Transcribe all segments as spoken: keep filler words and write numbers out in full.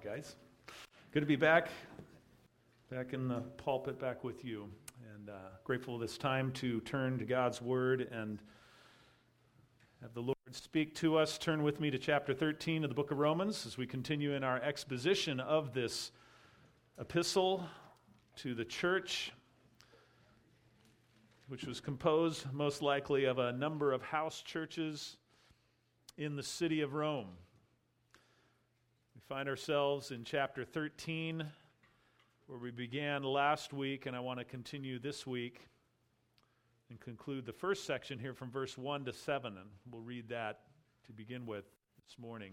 guys. Good to be back, back in the pulpit, back with you. And uh, grateful this time to turn to God's Word and have the Lord speak to us. Turn with me to chapter thirteen of the book of Romans as we continue in our exposition of this epistle to the church, which was composed most likely of a number of house churches in the city of Rome. We find ourselves in chapter thirteen, where we began last week, and I want to continue this week and conclude the first section here from verse one to seven, and we'll read that to begin with this morning.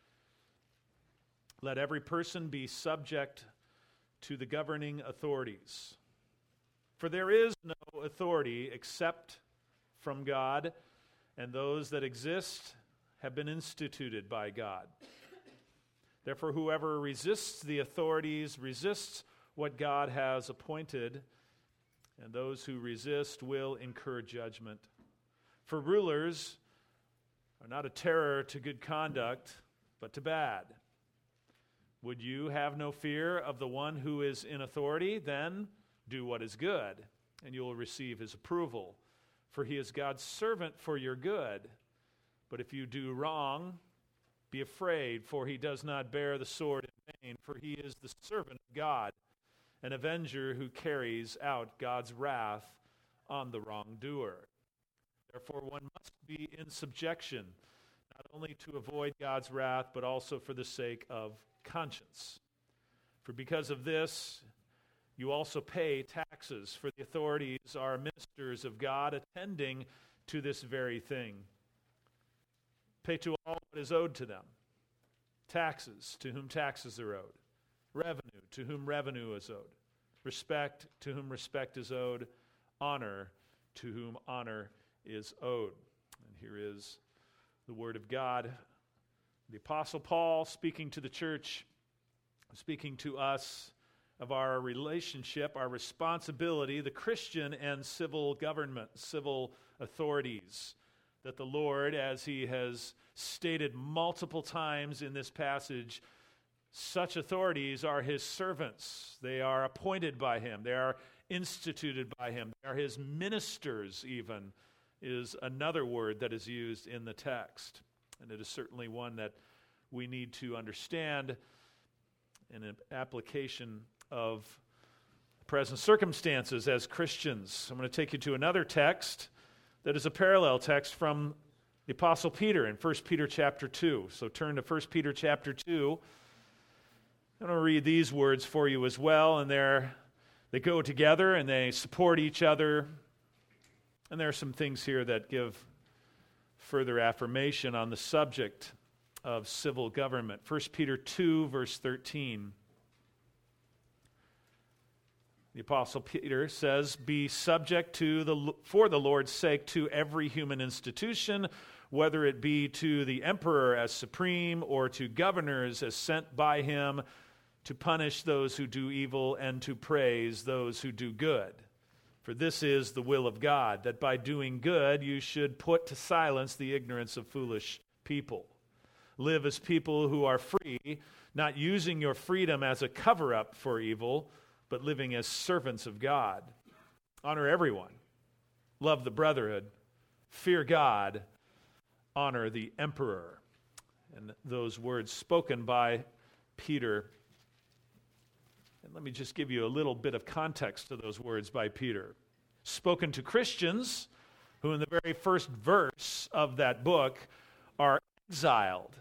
Let every person be subject to the governing authorities, for there is no authority except from God, and those that exist have been instituted by God. Therefore, whoever resists the authorities resists what God has appointed, and those who resist will incur judgment. For rulers are not a terror to good conduct, but to bad. Would you have no fear of the one who is in authority? Then do what is good, and you will receive his approval. For he is God's servant for your good. But if you do wrong, be afraid, for he does not bear the sword in vain, for he is the servant of God, an avenger who carries out God's wrath on the wrongdoer. Therefore, one must be in subjection, not only to avoid God's wrath, but also for the sake of conscience. For because of this, you also pay taxes, for the authorities are ministers of God, attending to this very thing. Pay to all what is owed to them. Taxes, to whom taxes are owed. Revenue, to whom revenue is owed. Respect, to whom respect is owed. Honor, to whom honor is owed. And here is the word of God. The Apostle Paul speaking to the church, speaking to us of our relationship, our responsibility, the Christian and civil government, civil authorities, that the Lord, as he has stated multiple times in this passage, such authorities are his servants. They are appointed by him. They are instituted by him. They are his ministers, even, is another word that is used in the text. And it is certainly one that we need to understand in an application of present circumstances as Christians. I'm going to take you to another text that is a parallel text from the Apostle Peter in First Peter chapter two. So turn to First Peter chapter two. I'm going to read these words for you as well, and they're, they go together and they support each other. And there are some things here that give further affirmation on the subject of civil government. First Peter two, verse thirteen. The Apostle Peter says, "Be subject to the for the Lord's sake to every human institution, whether it be to the emperor as supreme or to governors as sent by him to punish those who do evil and to praise those who do good. For this is the will of God, that by doing good you should put to silence the ignorance of foolish people. Live as people who are free, not using your freedom as a cover-up for evil, but living as servants of God. Honor everyone. Love the brotherhood. Fear God. Honor the emperor." And those words spoken by Peter. And let me just give you a little bit of context to those words by Peter. Spoken to Christians who in the very first verse of that book are exiled,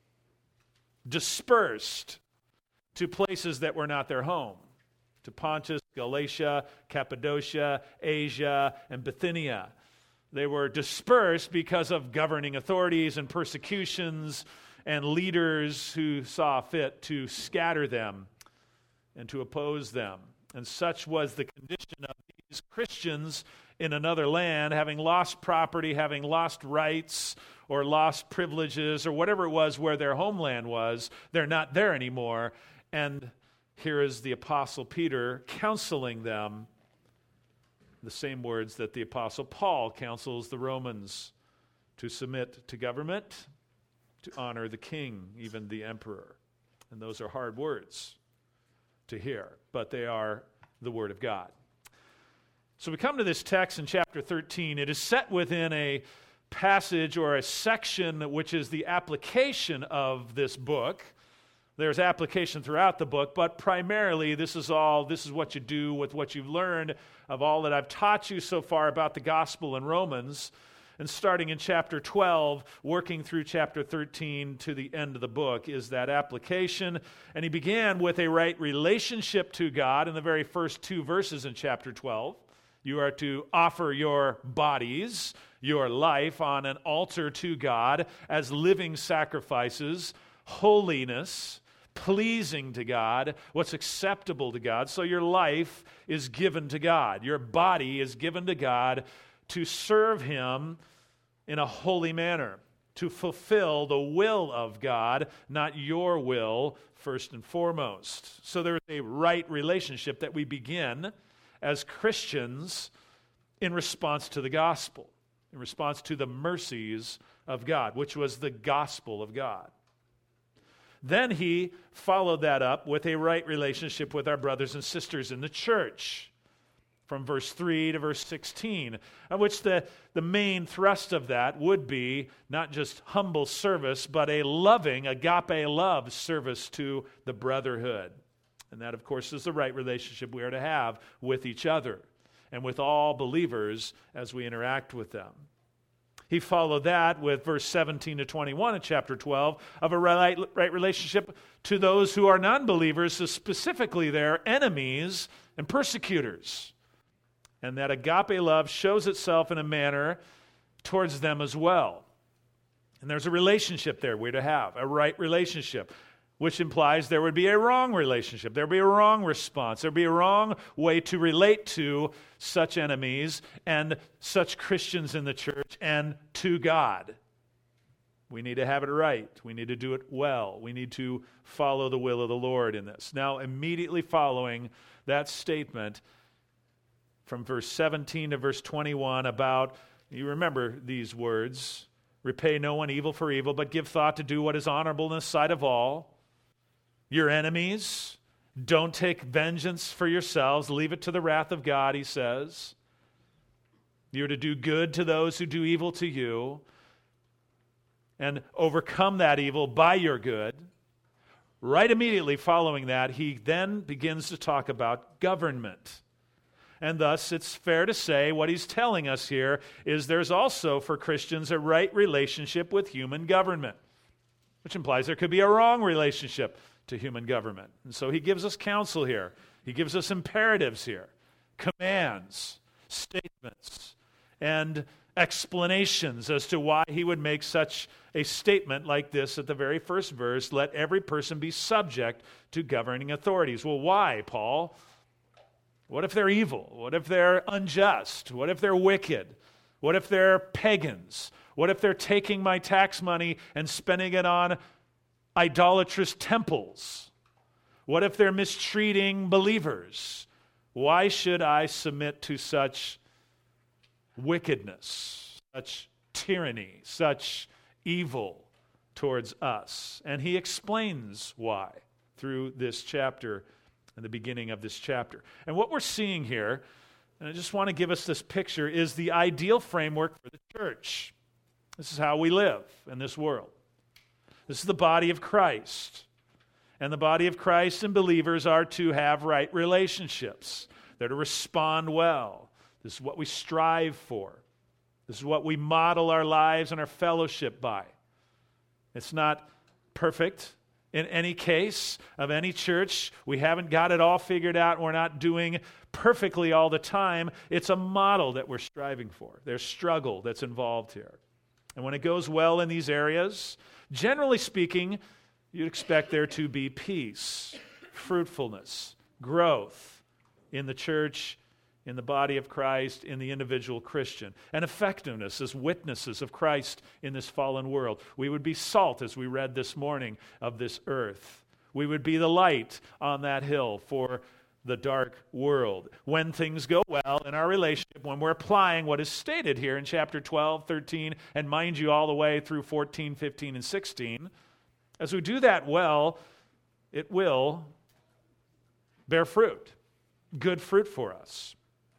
dispersed to places that were not their home. To Pontus, Galatia, Cappadocia, Asia, and Bithynia. They were dispersed because of governing authorities and persecutions and leaders who saw fit to scatter them and to oppose them. And such was the condition of these Christians in another land, having lost property, having lost rights, or lost privileges, or whatever it was where their homeland was. They're not there anymore. And here is the Apostle Peter counseling them, the same words that the Apostle Paul counsels the Romans: to submit to government, to honor the king, even the emperor. And those are hard words to hear, but they are the Word of God. So we come to this text in chapter thirteen. It is set within a passage or a section which is the application of this book. There's application throughout the book, but primarily this is all, this is what you do with what you've learned of all that I've taught you so far about the gospel in Romans. And starting in chapter twelve, working through chapter thirteen to the end of the book is that application. And he began with a right relationship to God in the very first two verses in chapter twelve. You are to offer your bodies, your life on an altar to God as living sacrifices, holiness, pleasing to God, what's acceptable to God. So your life is given to God. Your body is given to God to serve Him in a holy manner, to fulfill the will of God, not your will first and foremost. So there is a right relationship that we begin as Christians in response to the gospel, in response to the mercies of God, which was the gospel of God. Then he followed that up with a right relationship with our brothers and sisters in the church, from verse three to verse sixteen, of which the, the main thrust of that would be not just humble service, but a loving, agape love service to the brotherhood. And that, of course, is the right relationship we are to have with each other and with all believers as we interact with them. He followed that with verse seventeen to twenty-one in chapter twelve of a right, right relationship to those who are non-believers, so specifically their enemies and persecutors. And that agape love shows itself in a manner towards them as well. And there's a relationship there we're to have, a right relationship, which implies there would be a wrong relationship. There would be a wrong response. There would be a wrong way to relate to such enemies and such Christians in the church and to God. We need to have it right. We need to do it well. We need to follow the will of the Lord in this. Now, immediately following that statement, from verse seventeen to verse twenty-one about, you remember these words, repay no one evil for evil, but give thought to do what is honorable in the sight of all. Your enemies, don't take vengeance for yourselves, leave it to the wrath of God, he says. You're to do good to those who do evil to you and overcome that evil by your good. Right immediately following that, he then begins to talk about government. And thus, it's fair to say what he's telling us here is there's also, for Christians, a right relationship with human government, which implies there could be a wrong relationship to human government. And so he gives us counsel here. He gives us imperatives here, commands, statements, and explanations as to why he would make such a statement like this at the very first verse, let every person be subject to governing authorities. Well, why, Paul? What if they're evil? What if they're unjust? What if they're wicked? What if they're pagans? What if they're taking my tax money and spending it on idolatrous temples? What if they're mistreating believers? Why should I submit to such wickedness, such tyranny, such evil towards us? And he explains why through this chapter, in the beginning of this chapter. And what we're seeing here, and I just want to give us this picture, is the ideal framework for the church. This is how we live in this world. This is the body of Christ. And the body of Christ and believers are to have right relationships. They're to respond well. This is what we strive for. This is what we model our lives and our fellowship by. It's not perfect. In any case of any church, we haven't got it all figured out. We're not doing perfectly all the time. It's a model that we're striving for. There's struggle that's involved here. And when it goes well in these areas, generally speaking, you'd expect there to be peace, fruitfulness, growth in the church, in the body of Christ, in the individual Christian, and effectiveness as witnesses of Christ in this fallen world. We would be salt, as we read this morning, of this earth. We would be the light on that hill for the dark world. When things go well in our relationship, when we're applying what is stated here in chapter twelve, thirteen, and mind you, all the way through fourteen, fifteen, and sixteen, as we do that well, it will bear fruit, good fruit for us.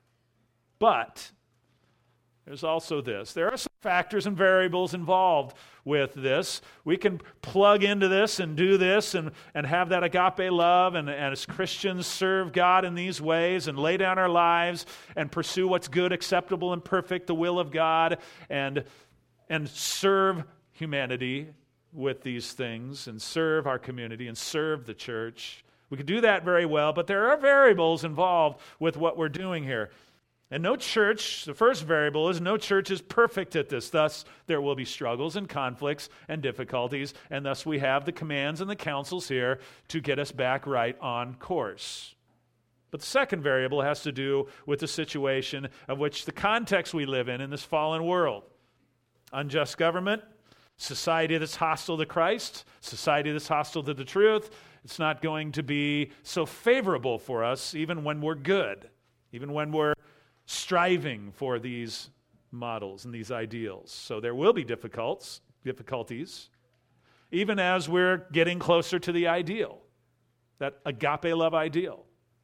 But there's also this. There are some factors and variables involved with this. We can plug into this and do this and, and have that agape love and, and as Christians serve God in these ways and lay down our lives and pursue what's good, acceptable, and perfect, the will of God, and, and serve humanity with these things and serve our community and serve the church. We can do that very well, but there are variables involved with what we're doing here. And no church, the first variable is no church is perfect at this. Thus, there will be struggles and conflicts and difficulties, and thus we have the commands and the counsels here to get us back right on course. But the second variable has to do with the situation of which the context we live in in this fallen world. Unjust government, society that's hostile to Christ, society that's hostile to the truth. It's not going to be so favorable for us even when we're good, even when we're striving for these models and these ideals. So there will be difficulties, difficulties, even as we're getting closer to the ideal, that agape love ideal.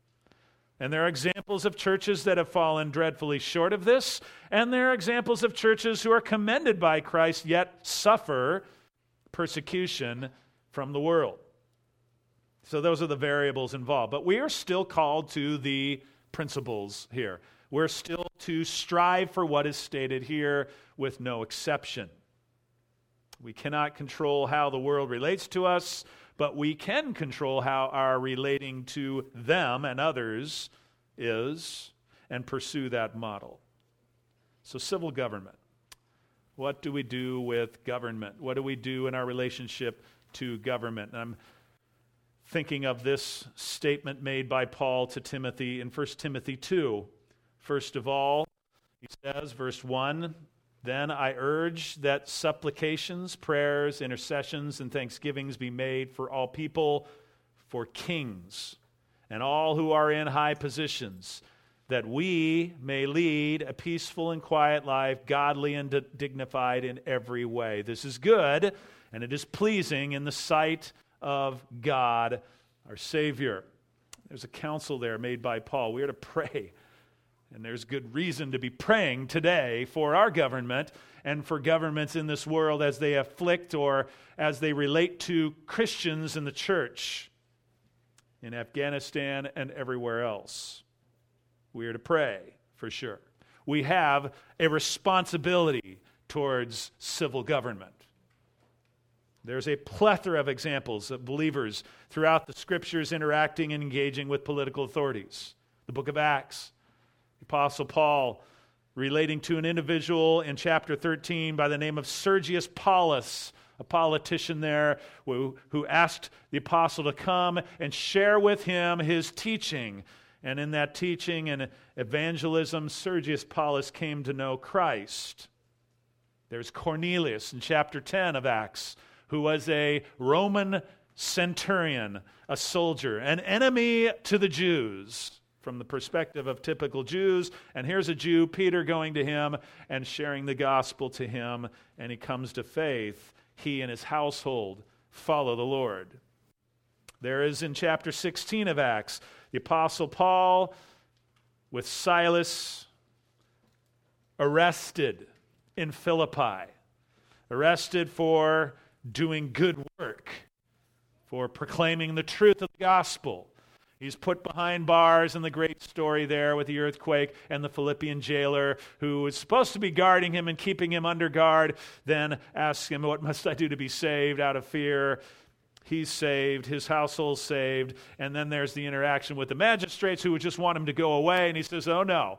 And there are examples of churches that have fallen dreadfully short of this, and there are examples of churches who are commended by Christ yet suffer persecution from the world. So those are the variables involved. But we are still called to the principles here. We're still to strive for what is stated here with no exception. We cannot control how the world relates to us, but we can control how our relating to them and others is and pursue that model. So civil government. What do we do with government? What do we do in our relationship to government? And I'm thinking of this statement made by Paul to Timothy in First Timothy two. First of all, he says, verse one, then I urge that supplications, prayers, intercessions, and thanksgivings be made for all people, for kings, and all who are in high positions, that we may lead a peaceful and quiet life, godly and d- dignified in every way. This is good, and it is pleasing in the sight of God, our Savior. There's a counsel there made by Paul. We are to pray. And there's good reason to be praying today for our government and for governments in this world as they afflict or as they relate to Christians in the church in Afghanistan and everywhere else. We are to pray, for sure. We have a responsibility towards civil government. There's a plethora of examples of believers throughout the Scriptures interacting and engaging with political authorities. The book of Acts, the Apostle Paul relating to an individual in chapter thirteen by the name of Sergius Paulus, a politician there who, who asked the apostle to come and share with him his teaching. And in that teaching and evangelism, Sergius Paulus came to know Christ. There's Cornelius in chapter ten of Acts, who was a Roman centurion, a soldier, an enemy to the Jews from the perspective of typical Jews. And here's a Jew, Peter, going to him and sharing the gospel to him, and he comes to faith. He and his household follow the Lord. There is in chapter sixteen of Acts, the Apostle Paul with Silas arrested in Philippi, arrested for doing good work, for proclaiming the truth of the gospel. He's put behind bars in the great story there with the earthquake and the Philippian jailer who was supposed to be guarding him and keeping him under guard, then asks him, what must I do to be saved out of fear? He's saved, his household's saved, and then there's the interaction with the magistrates who would just want him to go away, and he says, oh no,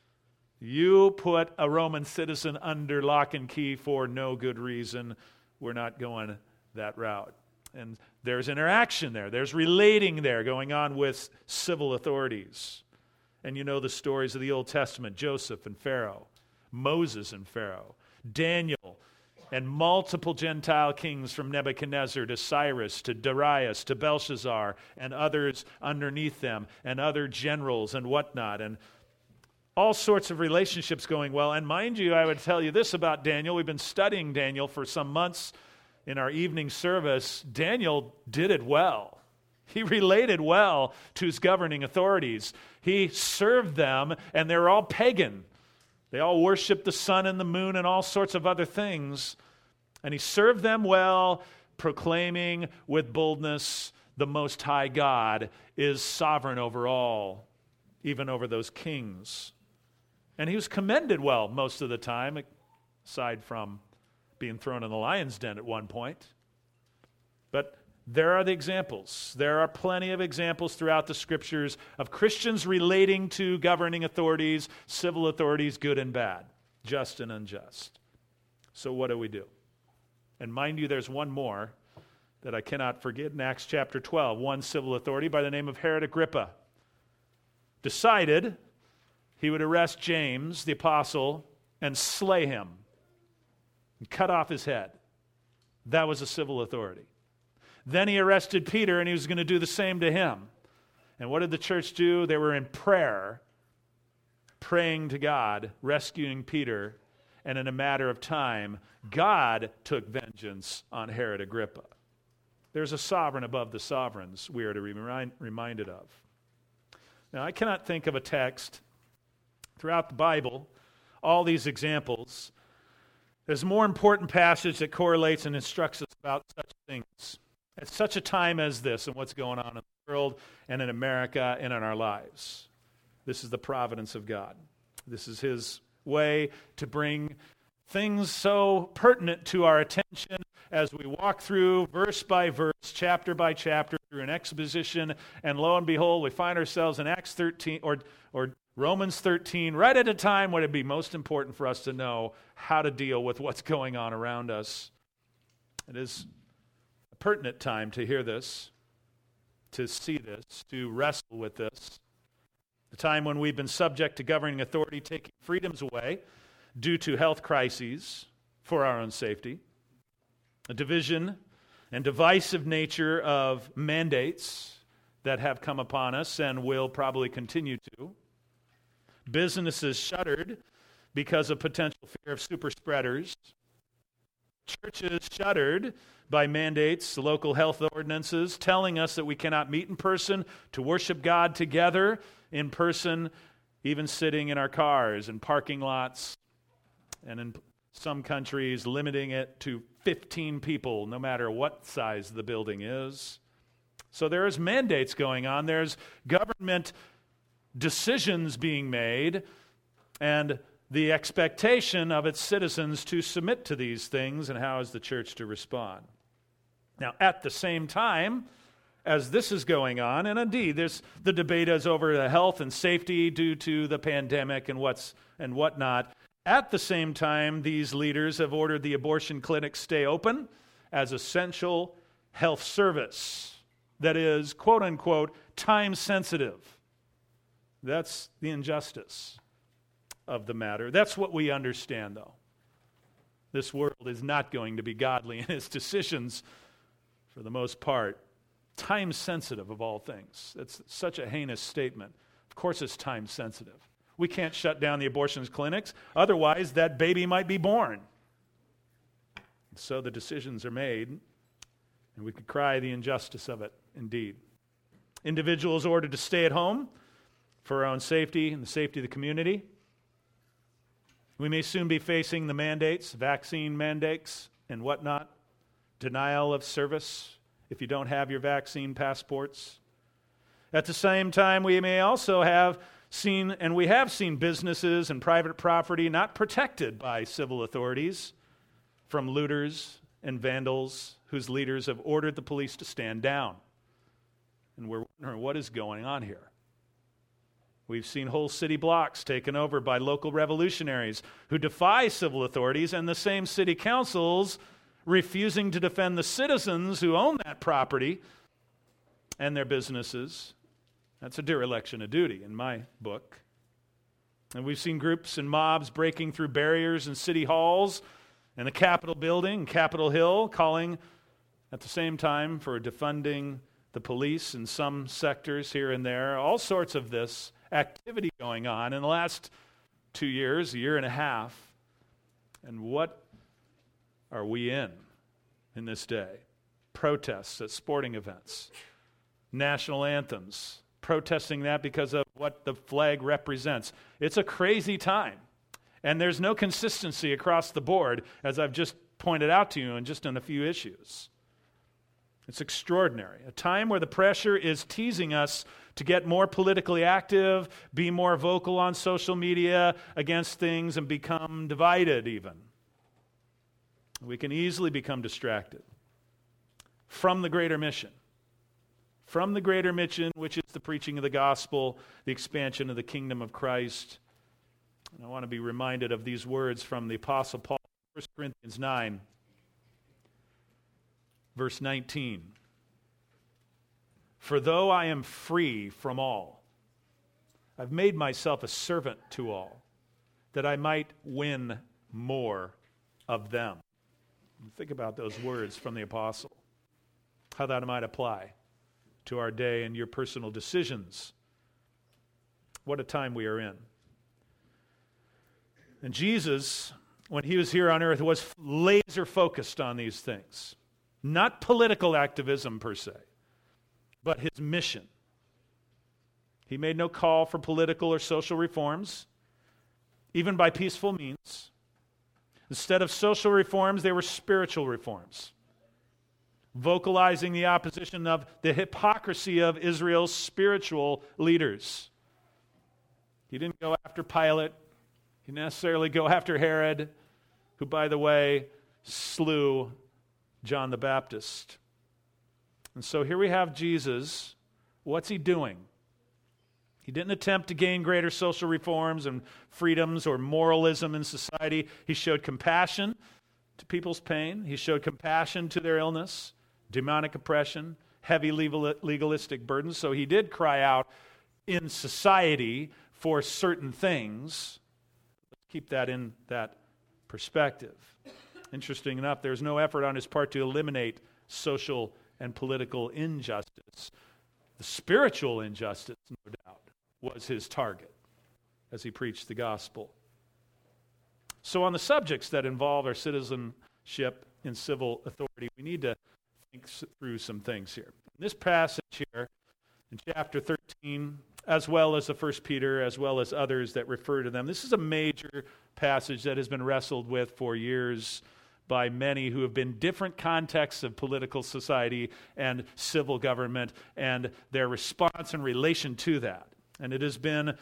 you put a Roman citizen under lock and key for no good reason. We're not going that route. And there's interaction there. There's relating there going on with civil authorities. And you know the stories of the Old Testament, Joseph and Pharaoh, Moses and Pharaoh, Daniel, and multiple Gentile kings from Nebuchadnezzar to Cyrus to Darius to Belshazzar and others underneath them and other generals and whatnot. And all sorts of relationships going well. And mind you, I would tell you this about Daniel. We've been studying Daniel for some months in our evening service. Daniel did it well. He related well to his governing authorities. He served them, and they were all pagan. They all worshiped the sun and the moon and all sorts of other things. And he served them well, proclaiming with boldness, the Most High God is sovereign over all, even over those kings. And he was commended well most of the time, aside from being thrown in the lion's den at one point. But there are the examples. There are plenty of examples throughout the Scriptures of Christians relating to governing authorities, civil authorities, good and bad, just and unjust. So what do we do? And mind you, there's one more that I cannot forget in Acts chapter twelve. One civil authority by the name of Herod Agrippa decided he would arrest James, the apostle, and slay him and cut off his head. That was a civil authority. Then he arrested Peter, and he was going to do the same to him. And what did the church do? They were in prayer, praying to God, rescuing Peter, and in a matter of time, God took vengeance on Herod Agrippa. There's a sovereign above the sovereigns we are to be remind, reminded of. Now, I cannot think of a text throughout the Bible, all these examples. There's a more important passage that correlates and instructs us about such things at such a time as this and what's going on in the world and in America and in our lives. This is the providence of God. This is His way to bring things so pertinent to our attention as we walk through verse by verse, chapter by chapter, through an exposition, and lo and behold, we find ourselves in Acts thirteen or or Romans thirteen, right at a time when it'd be most important for us to know how to deal with what's going on around us. It is a pertinent time to hear this, to see this, to wrestle with this. The time when we've been subject to governing authority taking freedoms away due to health crises for our own safety, a division and divisive nature of mandates that have come upon us and will probably continue to, businesses shuttered because of potential fear of super spreaders, churches shuttered by mandates, local health ordinances telling us that we cannot meet in person to worship God together in person, even sitting in our cars and parking lots, and in some countries limiting it to fifteen people, no matter what size the building is. So there's mandates going on. There's government decisions being made, and the expectation of its citizens to submit to these things, and how is the church to respond? Now, at the same time, as this is going on, and indeed, there's the debate is over the health and safety due to the pandemic and what's and whatnot. At the same time, these leaders have ordered the abortion clinics stay open as essential health service that is, quote unquote, time sensitive. That's the injustice of the matter. That's what we understand, though. This world is not going to be godly in its decisions for the most part. Time sensitive of all things. That's such a heinous statement. Of course it's time sensitive. We can't shut down the abortion clinics. Otherwise, that baby might be born. So the decisions are made, and we could cry the injustice of it, indeed. Individuals ordered to stay at home for our own safety and the safety of the community. We may soon be facing the mandates, vaccine mandates and whatnot, denial of service if you don't have your vaccine passports. At the same time, we may also have seen, and we have seen, businesses and private property not protected by civil authorities from looters and vandals whose leaders have ordered the police to stand down. And we're wondering what is going on here. We've seen whole city blocks taken over by local revolutionaries who defy civil authorities, and the same city councils refusing to defend the citizens who own that property and their businesses. That's a dereliction of duty in my book. And we've seen groups and mobs breaking through barriers in city halls and the Capitol building, Capitol Hill, calling at the same time for defunding the police in some sectors here and there. All sorts of this activity going on in the last two years, a year and a half. And what are we in in this day? Protests at sporting events. national anthems, protesting that because of what the flag represents. It's a crazy time, and there's no consistency across the board, as I've just pointed out to you in just in a few issues. It's extraordinary. A time where the pressure is teasing us to get more politically active, be more vocal on social media against things, and become divided even. We can easily become distracted from the greater mission. From the greater mission, which is the preaching of the gospel, the expansion of the kingdom of Christ. And I want to be reminded of these words from the Apostle Paul, First Corinthians nine, verse nineteen. For though I am free from all, I've made myself a servant to all, that I might win more of them. Think about those words from the apostle, how that might apply to our day and your personal decisions. What a time we are in. And Jesus, when he was here on earth, was laser focused on these things. Not political activism per se, but his mission. He made no call for political or social reforms, even by peaceful means. Instead of social reforms, they were spiritual reforms, vocalizing the opposition of the hypocrisy of Israel's spiritual leaders. He didn't go after Pilate. He didn't necessarily go after Herod, who, by the way, slew John the Baptist. And so here we have Jesus. What's he doing? He didn't attempt to gain greater social reforms and freedoms or moralism in society. He showed compassion to people's pain. He showed compassion to their illness, demonic oppression, heavy legal, legalistic burdens. So he did cry out in society for certain things. Let's keep that in that perspective. Interesting enough, there's no effort on his part to eliminate social and political injustice. The spiritual injustice, no doubt, was his target as he preached the gospel. So on the subjects that involve our citizenship in civil authority, we need to think through some things here. In this passage here, in chapter thirteen, as well as the First Peter, as well as others that refer to them, this is a major passage that has been wrestled with for years by many who have been different contexts of political society and civil government and their response in relation to that. And it has been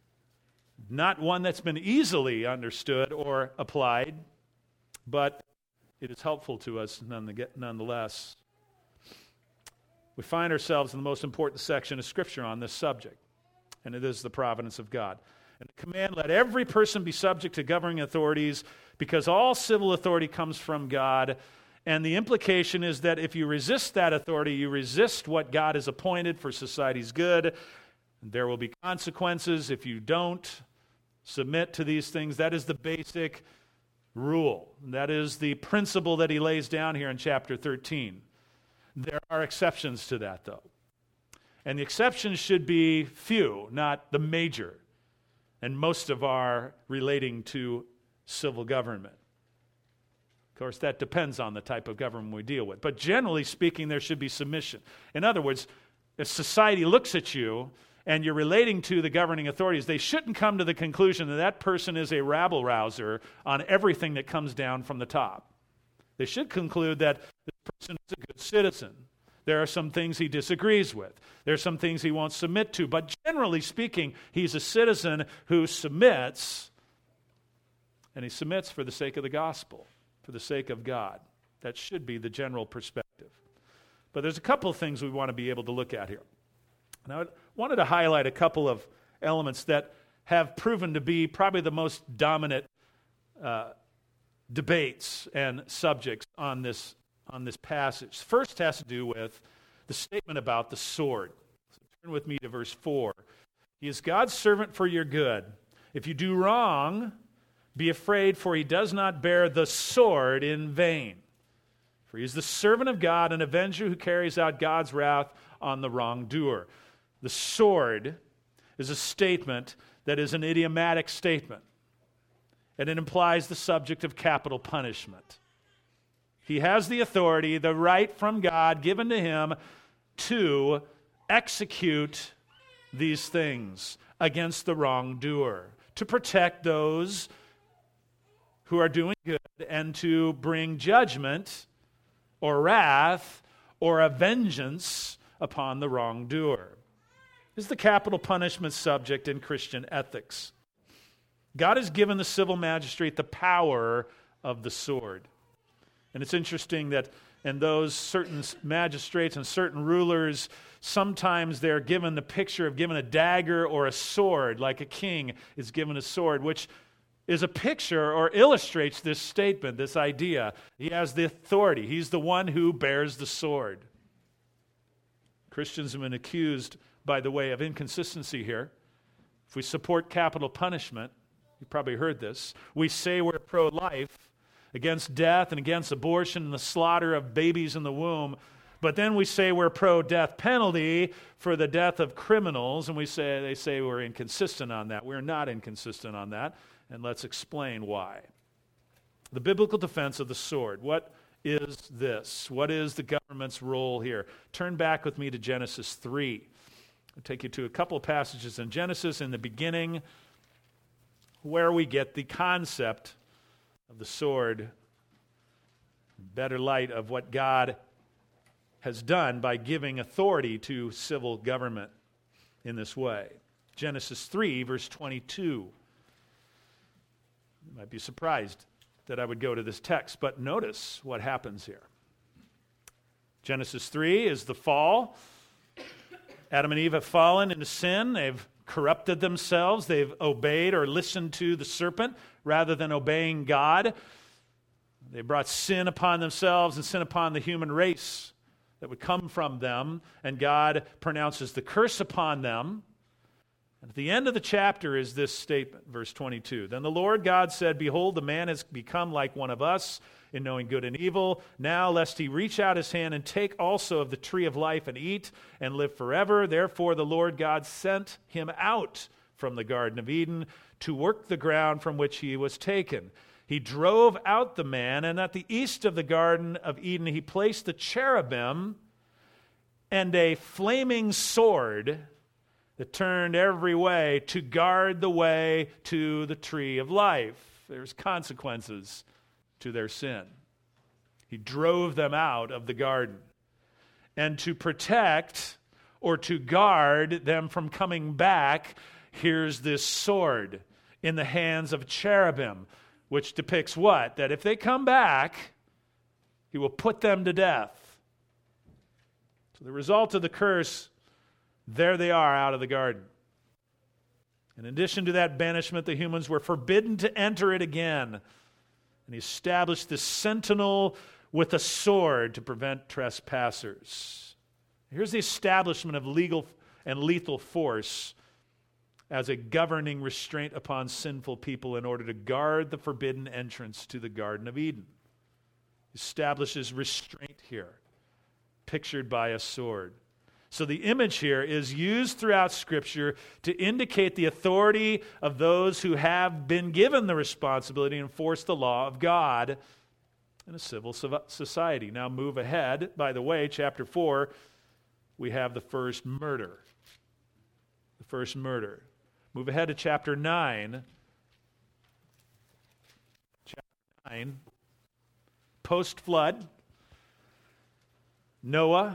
not one that's been easily understood or applied, but it is helpful to us nonetheless. We find ourselves in the most important section of Scripture on this subject, and it is the providence of God. And the command, let every person be subject to governing authorities, because all civil authority comes from God. And the implication is that if you resist that authority, you resist what God has appointed for society's good. There will be consequences if you don't submit to these things. That is the basic rule. That is the principle that he lays down here in chapter thirteen. There are exceptions to that, though. And the exceptions should be few, not the major. And most of our relating to civil government. Of course, that depends on the type of government we deal with. But generally speaking, there should be submission. In other words, if society looks at you and you're relating to the governing authorities, they shouldn't come to the conclusion that that person is a rabble-rouser on everything that comes down from the top. They should conclude that this person is a good citizen. There are some things he disagrees with. There are some things he won't submit to. But generally speaking, he's a citizen who submits, and he submits for the sake of the gospel, for the sake of God. That should be the general perspective. But there's a couple of things we want to be able to look at here. And I wanted to highlight a couple of elements that have proven to be probably the most dominant uh, debates and subjects on this on this passage. First has to do with the statement about the sword. So turn with me to verse four. He is God's servant for your good. If you do wrong, be afraid, for he does not bear the sword in vain. For he is the servant of God, an avenger who carries out God's wrath on the wrongdoer. The sword is a statement that is an idiomatic statement, and it implies the subject of capital punishment. He has the authority, the right from God given to him to execute these things against the wrongdoer, to protect those who are doing good, and to bring judgment or wrath or a vengeance upon the wrongdoer. This is the capital punishment subject in Christian ethics. God has given the civil magistrate the power of the sword. And it's interesting that in those certain magistrates and certain rulers, sometimes they're given the picture of given a dagger or a sword, like a king is given a sword, which is a picture or illustrates this statement, this idea. He has the authority. He's the one who bears the sword. Christians have been accused, by the way, of inconsistency here. If we support capital punishment, you've probably heard this, we say we're pro-life, against death and against abortion and the slaughter of babies in the womb, but then we say we're pro-death penalty for the death of criminals, and we say they say we're inconsistent on that. We're not inconsistent on that, and let's explain why. The biblical defense of the sword. What is this? What is the government's role here? Turn back with me to Genesis three. I'll take you to a couple of passages in Genesis in the beginning where we get the concept of the sword, better light of what God has done by giving authority to civil government in this way. Genesis three, verse twenty-two. You might be surprised that I would go to this text, but notice what happens here. Genesis three is the fall. Adam and Eve have fallen into sin. They've corrupted themselves. They've obeyed or listened to the serpent rather than obeying God. They brought sin upon themselves and sin upon the human race that would come from them, and God pronounces the curse upon them. And at the end of the chapter is this statement, verse twenty-two. Then the Lord God said, Behold, the man has become like one of us in knowing good and evil. Now lest he reach out his hand and take also of the tree of life and eat and live forever. Therefore the Lord God sent him out from the Garden of Eden to work the ground from which he was taken. He drove out the man, and at the east of the Garden of Eden he placed the cherubim and a flaming sword that turned every way to guard the way to the tree of life. There's consequences to their sin. He drove them out of the garden. And to protect or to guard them from coming back, here's this sword in the hands of cherubim, which depicts what? That if they come back, he will put them to death. So the result of the curse, there they are out of the garden. In addition to that banishment, the humans were forbidden to enter it again. And he established this sentinel with a sword to prevent trespassers. Here's the establishment of legal and lethal force as a governing restraint upon sinful people in order to guard the forbidden entrance to the Garden of Eden. He establishes restraint here, pictured by a sword. So the image here is used throughout Scripture to indicate the authority of those who have been given the responsibility to enforce the law of God in a civil society. Now move ahead. By the way, chapter four, we have the first murder. The first murder. Move ahead to chapter nine. Chapter nine. Post-flood. Noah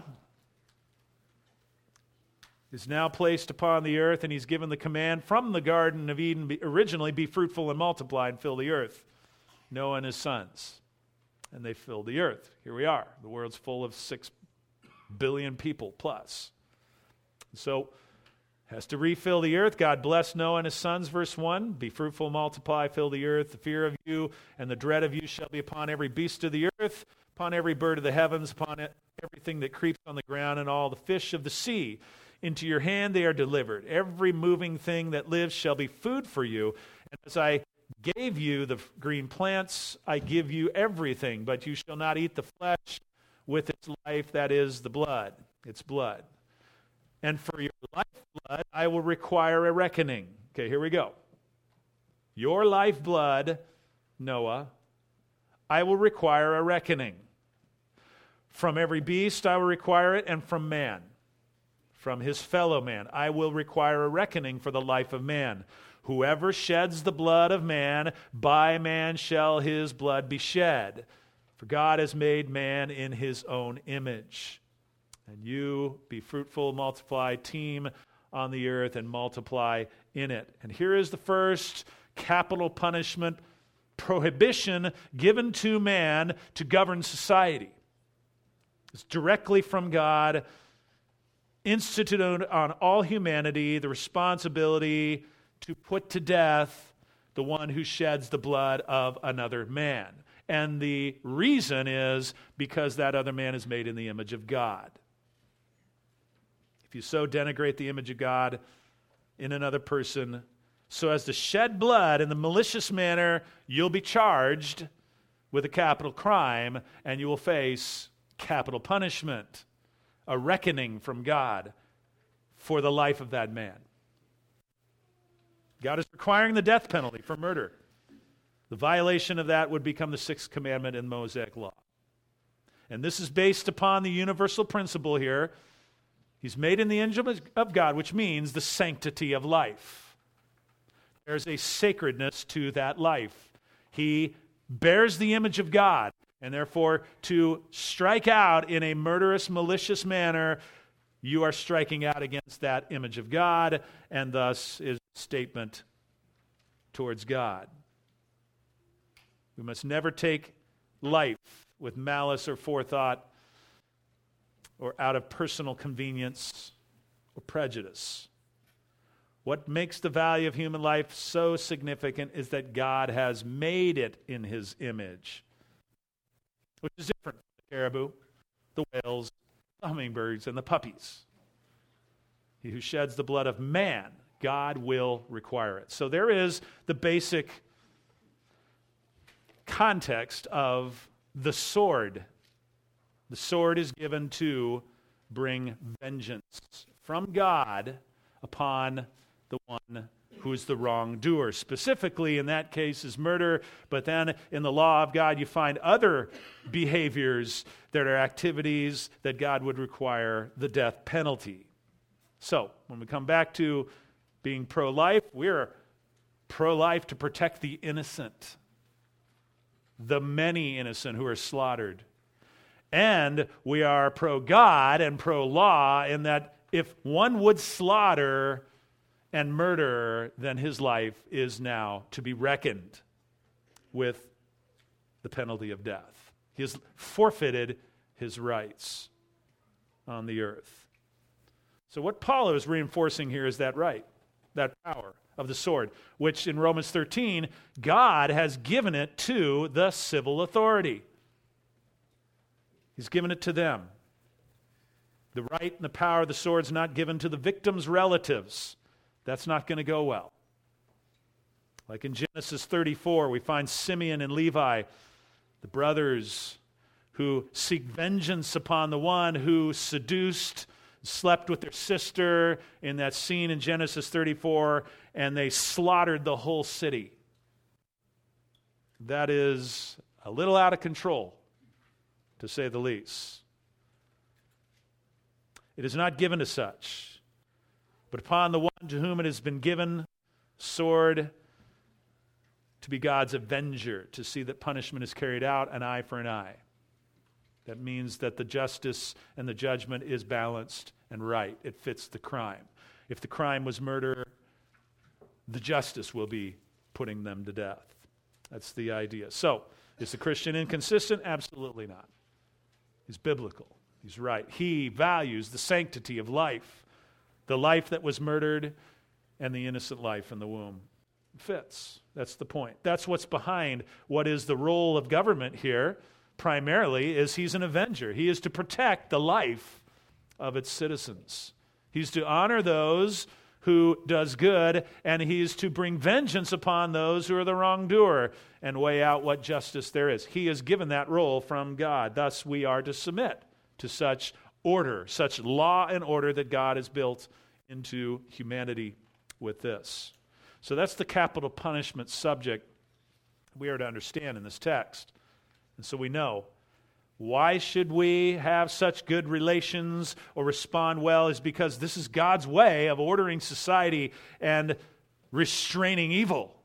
is now placed upon the earth, and he's given the command from the Garden of Eden, be, originally, be fruitful and multiply and fill the earth. Noah and his sons. And they filled the earth. Here we are. The world's full of six billion people plus. So, has to refill the earth. God blessed Noah and his sons, verse one. Be fruitful, multiply, fill the earth. The fear of you and the dread of you shall be upon every beast of the earth, upon every bird of the heavens, upon it, everything that creeps on the ground, and all the fish of the sea. Into your hand they are delivered. Every moving thing that lives shall be food for you. And as I gave you the green plants, I give you everything. But you shall not eat the flesh with its life, that is the blood, its blood. And for your lifeblood, I will require a reckoning. Okay, here we go. Your lifeblood, Noah, I will require a reckoning. From every beast I will require it, and from man. from his fellow man. I will require a reckoning for the life of man. Whoever sheds the blood of man, by man shall his blood be shed. For God has made man in his own image. And you be fruitful, multiply, teem on the earth, and multiply in it. And here is the first capital punishment prohibition given to man to govern society. It's directly from God, instituted on all humanity, the responsibility to put to death the one who sheds the blood of another man. And the reason is because that other man is made in the image of God. If you so denigrate the image of God in another person so as to shed blood in the malicious manner, you'll be charged with a capital crime and you will face capital punishment, a reckoning from God for the life of that man. God is requiring the death penalty for murder. The violation of that would become the sixth commandment in the Mosaic Law. And this is based upon the universal principle here. He's made in the image of God, which means the sanctity of life. There's a sacredness to that life. He bears the image of God, and therefore to strike out in a murderous, malicious manner, you are striking out against that image of God, and thus is a statement towards God. We must never take life with malice or forethought or out of personal convenience or prejudice. What makes the value of human life so significant is that God has made it in his image, which is different from the caribou, the whales, the hummingbirds, and the puppies. He who sheds the blood of man, God will require it. So there is the basic context of the sword. The sword is given to bring vengeance from God upon the one who is the wrongdoer. Specifically, in that case, is murder, but then in the law of God, you find other behaviors that are activities that God would require the death penalty. So, when we come back to being pro-life, we're pro-life to protect the innocent, the many innocent who are slaughtered. And we are pro-God and pro-law in that if one would slaughter and murder, then his life is now to be reckoned with the penalty of death. He has forfeited his rights on the earth. So what Paul is reinforcing here is that right, that power of the sword, which in Romans thirteen, God has given it to the civil authority. He's given it to them. The right and the power of the sword is not given to the victim's relatives. That's not going to go well. Like in Genesis thirty-four, we find Simeon and Levi, the brothers who seek vengeance upon the one who seduced, slept with their sister in that scene in Genesis thirty-four, and they slaughtered the whole city. That is a little out of control, to say the least. It is not given to such, but upon the one to whom it has been given, sword, to be God's avenger, to see that punishment is carried out, an eye for an eye. That means that the justice and the judgment is balanced and right. It fits the crime. If the crime was murder, the justice will be putting them to death. That's the idea. So, is the Christian inconsistent? Absolutely not. He's biblical. He's right. He values the sanctity of life, the life that was murdered and the innocent life in the womb. It fits. That's the point. That's what's behind what is the role of government here. Primarily is he's an avenger. He is to protect the life of its citizens. He's to honor those who does good, and he's to bring vengeance upon those who are the wrongdoer and weigh out what justice there is. He is given that role from God. Thus, we are to submit to such order, such law and order that God has built into humanity with this. So that's the capital punishment subject we are to understand in this text. And so we know Why should we have such good relations or respond well is because this is God's way of ordering society and restraining evil.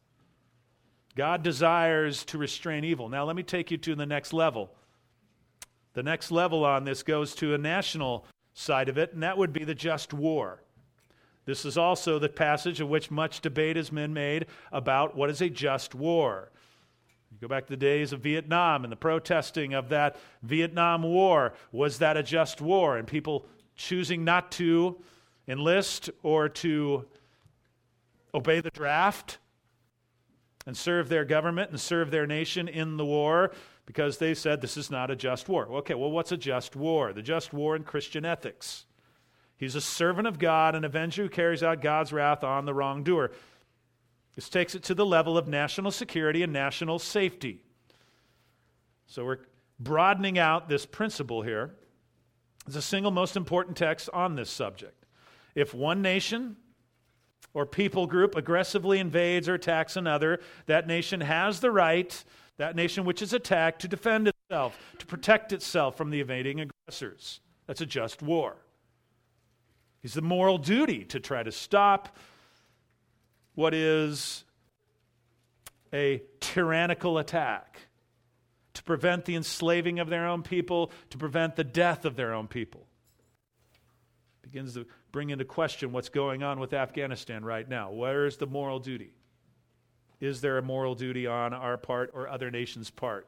God desires to restrain evil. Now let me take you to the next level. The next level on this goes to a national side of it, and that would be the just war. This is also the passage of which much debate has been made about what is a just war. You go back to the days of Vietnam and the protesting of that Vietnam War. Was that a just war? And people choosing not to enlist or to obey the draft and serve their government and serve their nation in the war because they said this is not a just war. Okay, well, what's a just war? The just war in Christian ethics. He's a servant of God, an avenger who carries out God's wrath on the wrongdoer. This takes it to the level of national security and national safety. So we're broadening out this principle here. It's the single most important text on this subject. If one nation or people group aggressively invades or attacks another, that nation has the right, that nation which is attacked, to defend itself, to protect itself from the invading aggressors. That's a just war. It's the moral duty to try to stop what is a tyrannical attack, to prevent the enslaving of their own people, to prevent the death of their own people. It begins to bring into question what's going on with Afghanistan right now. Where is the moral duty? Is there a moral duty on our part or other nations' part?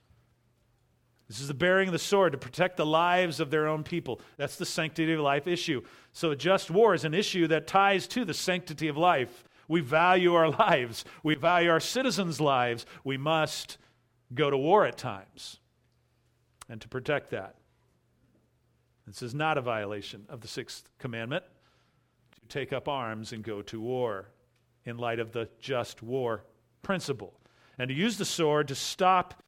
This is the bearing of the sword to protect the lives of their own people. That's the sanctity of life issue. So a just war is an issue that ties to the sanctity of life. We value our lives. We value our citizens' lives. We must go to war at times. And to protect that. This is not a violation of the sixth commandment to take up arms and go to war in light of the just war principle. And to use the sword to stop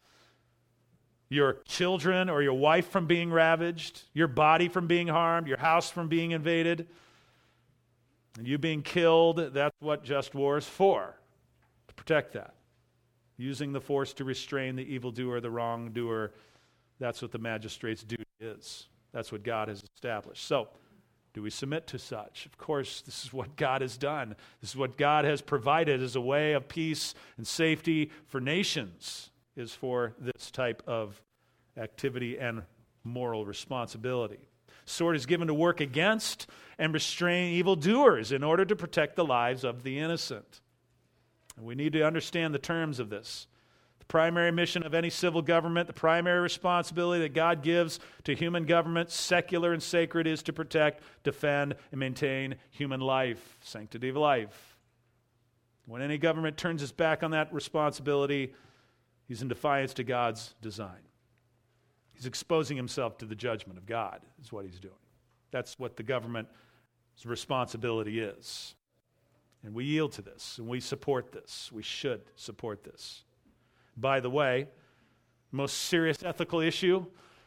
your children or your wife from being ravaged, your body from being harmed, your house from being invaded, and you being killed. That's what just war is for, to protect that. Using the force to restrain the evildoer, the wrongdoer, that's what the magistrate's duty is. That's what God has established. So, do we submit to such? Of course, this is what God has done. This is what God has provided as a way of peace and safety for nations, is for this type of activity and moral responsibility. Sword is given to work against and restrain evildoers in order to protect the lives of the innocent. And we need to understand the terms of this. The primary mission of any civil government, the primary responsibility that God gives to human government, secular and sacred, is to protect, defend, and maintain human life, sanctity of life. When any government turns its back on that responsibility, he's in defiance to God's design. He's exposing himself to the judgment of God, is what he's doing. That's what the government's responsibility is. And we yield to this, and we support this. We should support this. By the way, most serious ethical issue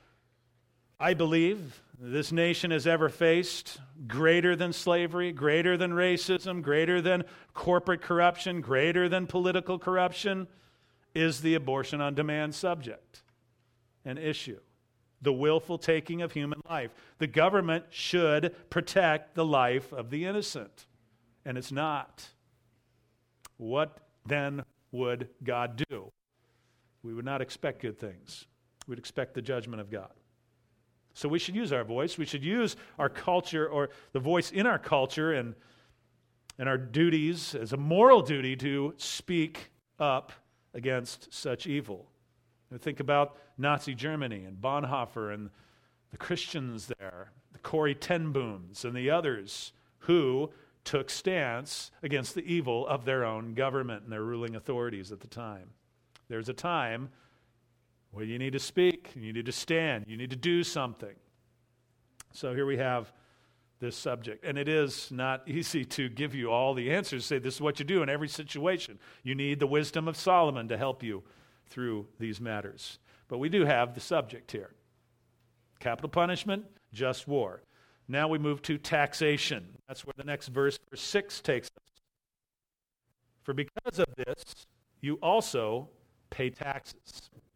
I believe this nation has ever faced, greater than slavery, greater than racism, greater than corporate corruption, greater than political corruption, is the abortion on demand subject, an issue. The willful taking of human life. The government should protect the life of the innocent, and it's not. What then would God do? We would not expect good things. We'd expect the judgment of God. So we should use our voice. We should use our culture, or the voice in our culture and, and our duties as a moral duty to speak up against such evil. And think about Nazi Germany and Bonhoeffer and the Christians there, the Corrie ten Boons and the others who took stance against the evil of their own government and their ruling authorities at the time. There's a time where you need to speak, you need to stand, you need to do something. So here we have this subject. And it is not easy to give you all the answers, say this is what you do in every situation. You need the wisdom of Solomon to help you through these matters. But we do have the subject here. Capital punishment, just war. Now we move to taxation. That's where the next verse, verse six, takes us. For because of this, you also pay taxes.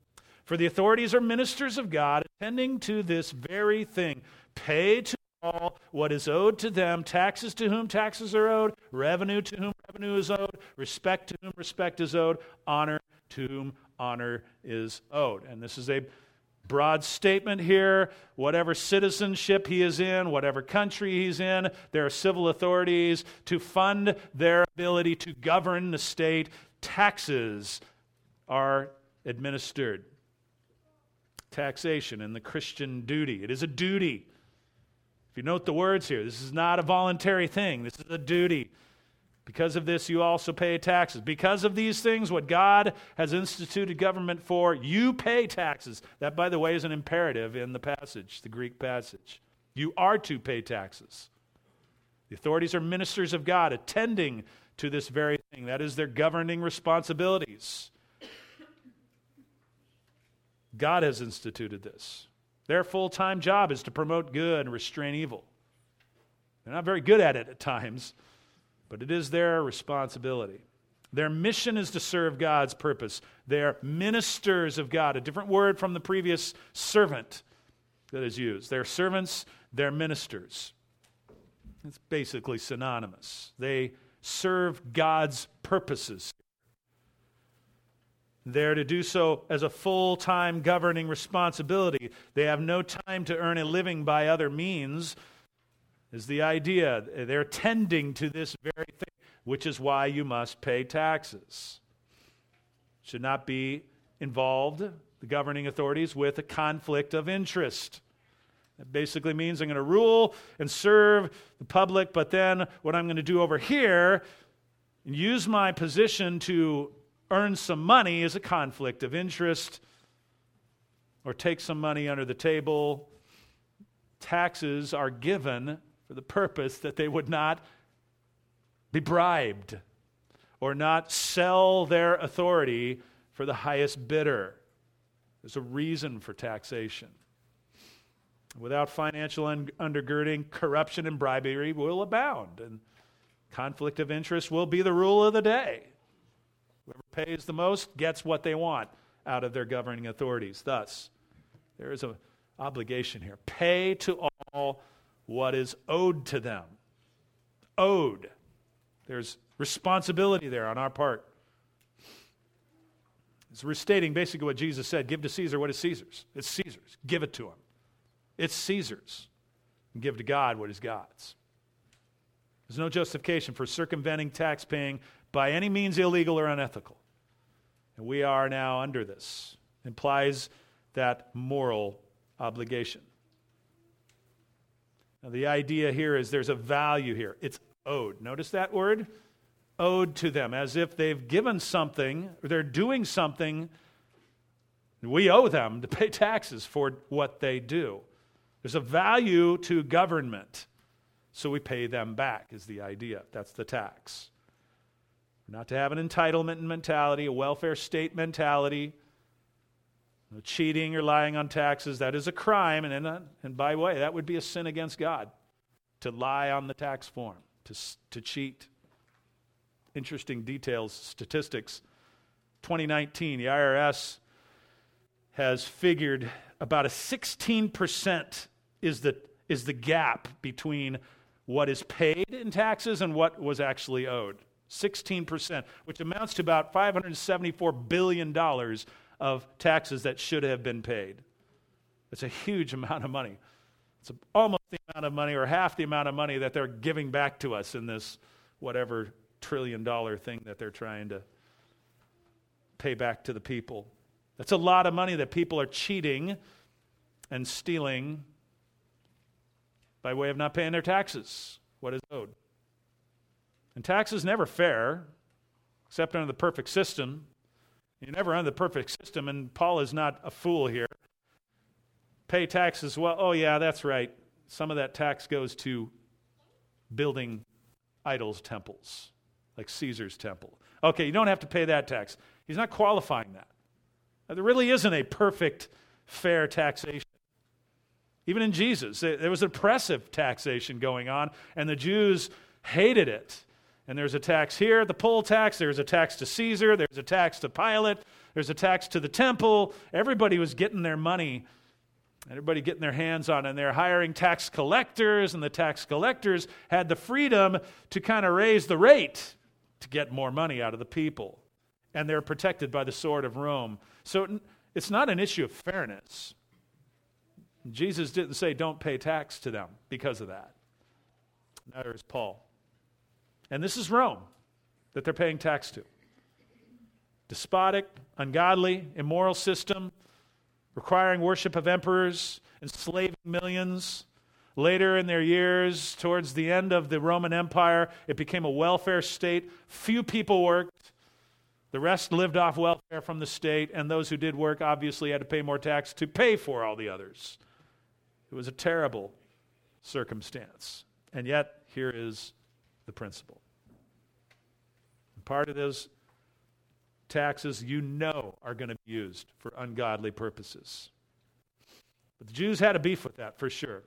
For the authorities are ministers of God, attending to this very thing. Pay to all what is owed to them, taxes to whom taxes are owed, revenue to whom revenue is owed, respect to whom respect is owed, honor to whom honor is owed. And this is a broad statement here. Whatever citizenship he is in, whatever country he's in, there are civil authorities to fund their ability to govern the state. Taxes are administered. Taxation and the Christian duty. It is a duty. If you note the words here, this is not a voluntary thing. This is a duty. Because of this, you also pay taxes. Because of these things, what God has instituted government for, you pay taxes. That, by the way, is an imperative in the passage, the Greek passage. You are to pay taxes. The authorities are ministers of God, attending to this very thing. That is their governing responsibilities. God has instituted this. Their full-time job is to promote good and restrain evil. They're not very good at it at times, but it is their responsibility. Their mission is to serve God's purpose. They're ministers of God, a different word from the previous servant that is used. They're servants, they're ministers. It's basically synonymous. They serve God's purposes. They're to do so as a full-time governing responsibility. They have no time to earn a living by other means, is the idea. They're tending to this very thing, which is why you must pay taxes. Should not be involved, the governing authorities, with a conflict of interest. That basically means I'm going to rule and serve the public, but then what I'm going to do over here and use my position to earn some money is a conflict of interest, or take some money under the table. Taxes are given for the purpose that they would not be bribed or not sell their authority for the highest bidder. There's a reason for taxation. Without financial un- undergirding, corruption and bribery will abound, and conflict of interest will be the rule of the day. Whoever pays the most gets what they want out of their governing authorities. Thus, there is an obligation here. Pay to all what is owed to them. Owed. There's responsibility there on our part. It's restating basically what Jesus said. Give to Caesar what is Caesar's. It's Caesar's. Give it to him. It's Caesar's. And give to God what is God's. There's no justification for circumventing tax paying by any means illegal or unethical. And we are now under this. It implies that moral obligation. Now, the idea here is there's a value here. It's owed. Notice that word? Owed to them, as if they've given something, or they're doing something, and we owe them to pay taxes for what they do. There's a value to government, so we pay them back, is the idea. That's the tax. Not to have an entitlement mentality, a welfare state mentality, no cheating or lying on taxes. That is a crime, and, and, and by the way, that would be a sin against God, to lie on the tax form, to, to cheat. Interesting details, statistics. twenty nineteen, the I R S has figured about a sixteen percent is the, is the gap between what is paid in taxes and what was actually owed. sixteen percent, which amounts to about five hundred seventy-four billion dollars of taxes that should have been paid. It's a huge amount of money. It's almost the amount of money, or half the amount of money that they're giving back to us in this whatever trillion dollar thing that they're trying to pay back to the people. That's a lot of money that people are cheating and stealing by way of not paying their taxes, what is owed. And tax is never fair, except under the perfect system. You're never under the perfect system, and Paul is not a fool here. Pay taxes, well, oh yeah, that's right. Some of that tax goes to building idols' temples, like Caesar's temple. Okay, you don't have to pay that tax. He's not qualifying that. There really isn't a perfect, fair taxation. Even in Jesus, there was oppressive taxation going on, and the Jews hated it. And there's a tax here, the poll tax. There's a tax to Caesar. There's a tax to Pilate. There's a tax to the temple. Everybody was getting their money. Everybody getting their hands on it. And they're hiring tax collectors. And the tax collectors had the freedom to kind of raise the rate to get more money out of the people. And they're protected by the sword of Rome. So it's not an issue of fairness. Jesus didn't say don't pay tax to them because of that. Neither is Paul. And this is Rome that they're paying tax to. Despotic, ungodly, immoral system, requiring worship of emperors, enslaving millions. Later in their years, towards the end of the Roman Empire, it became a welfare state. Few people worked. The rest lived off welfare from the state, and those who did work obviously had to pay more tax to pay for all the others. It was a terrible circumstance. And yet, here is the principle. And part of those taxes you know are going to be used for ungodly purposes. But the Jews had a beef with that for sure.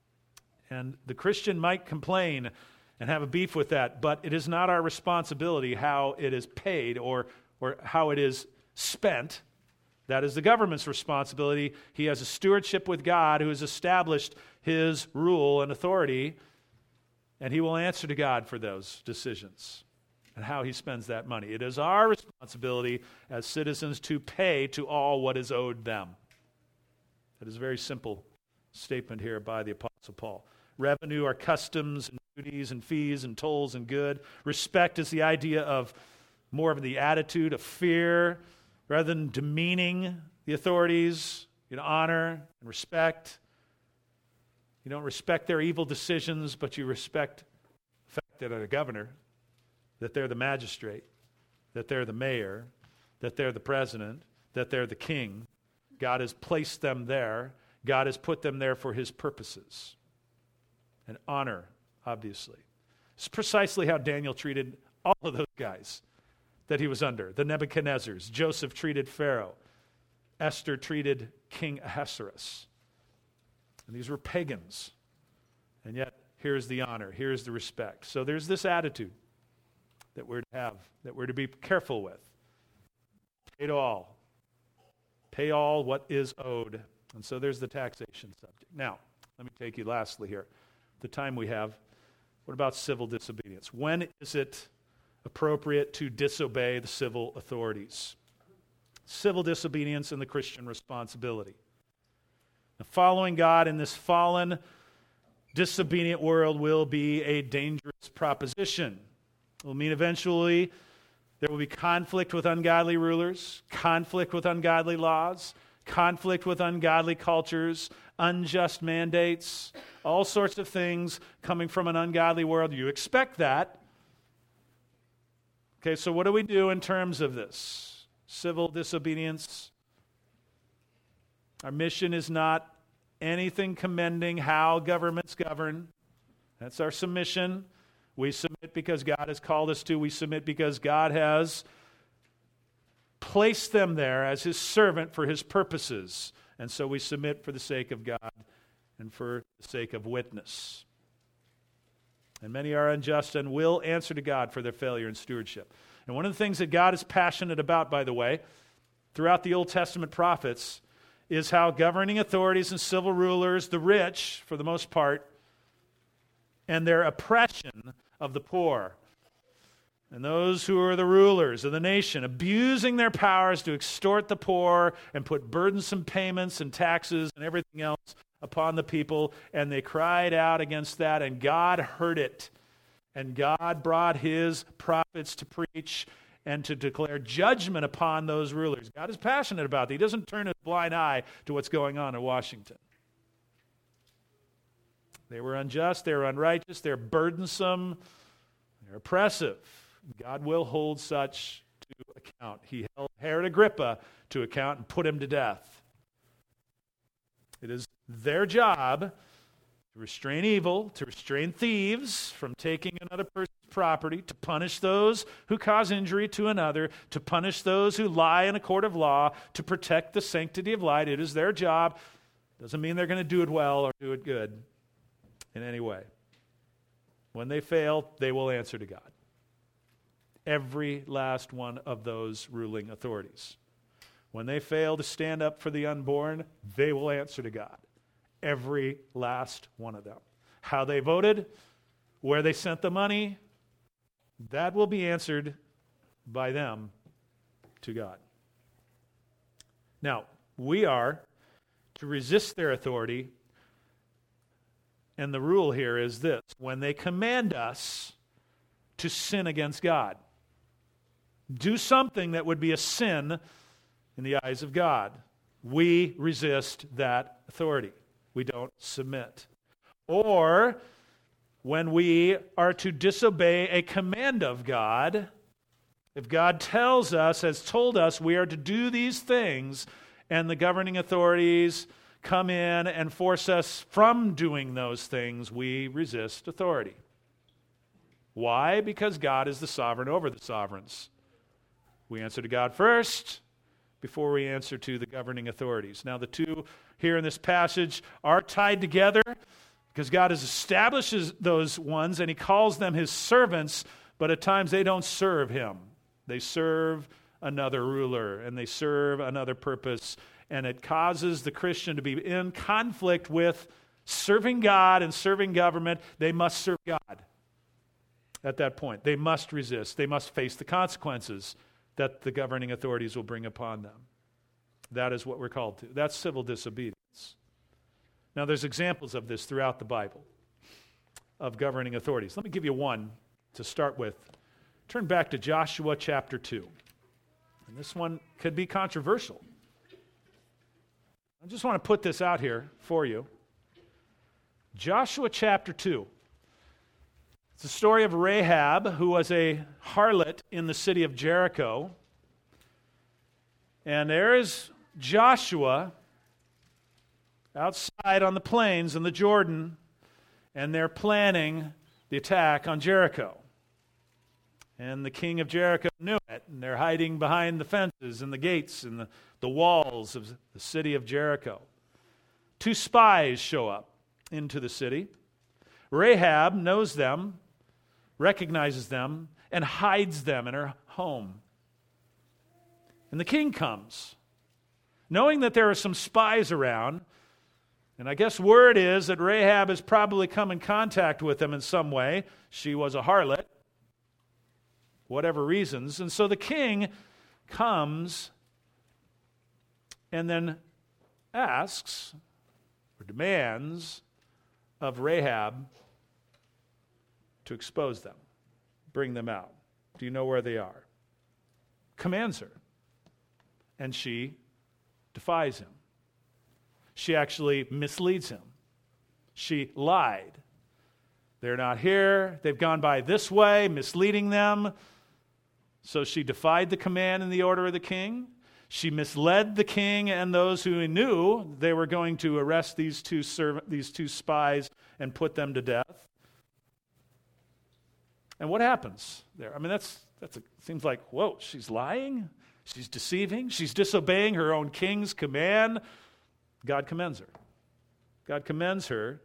And the Christian might complain and have a beef with that, but it is not our responsibility how it is paid or, or how it is spent. That is the government's responsibility. He has a stewardship with God who has established his rule and authority, and he will answer to God for those decisions and how he spends that money. It is our responsibility as citizens to pay to all what is owed them. That is a very simple statement here by the Apostle Paul. Revenue are customs and duties and fees and tolls and good. Respect is the idea of more of the attitude of fear rather than demeaning the authorities. You know, honor and respect. You don't respect their evil decisions, but you respect the fact that they're the governor, that they're the magistrate, that they're the mayor, that they're the president, that they're the king. God has placed them there. God has put them there for his purposes. And honor, obviously. It's precisely how Daniel treated all of those guys that he was under. The Nebuchadnezzars. Joseph treated Pharaoh. Esther treated King Ahasuerus. And these were pagans. And yet, here's the honor. Here's the respect. So there's this attitude that we're to have, that we're to be careful with. Pay it all. Pay all what is owed. And so there's the taxation subject. Now, let me take you lastly here. The time we have, what about civil disobedience? When is it appropriate to disobey the civil authorities? Civil disobedience and the Christian responsibility. Now, following God in this fallen, disobedient world will be a dangerous proposition. It will mean eventually there will be conflict with ungodly rulers, conflict with ungodly laws, conflict with ungodly cultures, unjust mandates, all sorts of things coming from an ungodly world. You expect that. Okay, so what do we do in terms of this? Civil disobedience. Our mission is not anything commending how governments govern. That's our submission. We submit because God has called us to. We submit because God has placed them there as his servant for his purposes. And so we submit for the sake of God and for the sake of witness. And many are unjust and will answer to God for their failure in stewardship. And one of the things that God is passionate about, by the way, throughout the Old Testament prophets, is how governing authorities and civil rulers, the rich, for the most part, and their oppression of the poor, and those who are the rulers of the nation, abusing their powers to extort the poor and put burdensome payments and taxes and everything else upon the people. And they cried out against that, and God heard it. And God brought his prophets to preach and to declare judgment upon those rulers. God is passionate about that. He doesn't turn a blind eye to what's going on in Washington. They were unjust, they were unrighteous, they're burdensome, they're oppressive. God will hold such to account. He held Herod Agrippa to account and put him to death. It is their job to restrain evil, to restrain thieves from taking another person's property, to punish those who cause injury to another, to punish those who lie in a court of law, to protect the sanctity of light. It is their job. Doesn't mean they're going to do it well or do it good in any way. When they fail, they will answer to God. Every last one of those ruling authorities. When they fail to stand up for the unborn, they will answer to God. Every last one of them. How they voted, where they sent the money, that will be answered by them to God. Now, we are to resist their authority, and the rule here is this: when they command us to sin against God, do something that would be a sin in the eyes of God, we resist that authority. We don't submit. Or when we are to disobey a command of God, if God tells us, has told us we are to do these things, and the governing authorities come in and force us from doing those things, we resist authority. Why? Because God is the sovereign over the sovereigns. We answer to God first before we answer to the governing authorities. Now, the two here in this passage are tied together because God has established those ones and he calls them his servants, but at times they don't serve him. They serve another ruler and they serve another purpose, and it causes the Christian to be in conflict with serving God and serving government. They must serve God at that point. They must resist. They must face the consequences that the governing authorities will bring upon them. That is what we're called to. That's civil disobedience. Now, there's examples of this throughout the Bible, of governing authorities. Let me give you one to start with. Turn back to Joshua chapter two. And this one could be controversial. I just want to put this out here for you. Joshua chapter two. It's the story of Rahab, who was a harlot in the city of Jericho. And there is Joshua outside on the plains in the Jordan, and they're planning the attack on Jericho. And the king of Jericho knew it, and they're hiding behind the fences and the gates and the, the walls of the city of Jericho. Two spies show up into the city. Rahab knows them, recognizes them, and hides them in her home. And the king comes, knowing that there are some spies around, and I guess word is that Rahab has probably come in contact with them in some way. She was a harlot, whatever reasons. And so the king comes and then asks or demands of Rahab to expose them, bring them out. Do you know where they are? Commands her. And she defies him. She actually misleads him. She lied. They're not here. They've gone by this way, misleading them. So she defied the command and the order of the king. She misled the king and those who knew they were going to arrest these two serv- these two spies and put them to death. And what happens there? I mean, that's that's a, seems like, whoa, she's lying? She's deceiving? She's disobeying her own king's command? God commends her. God commends her.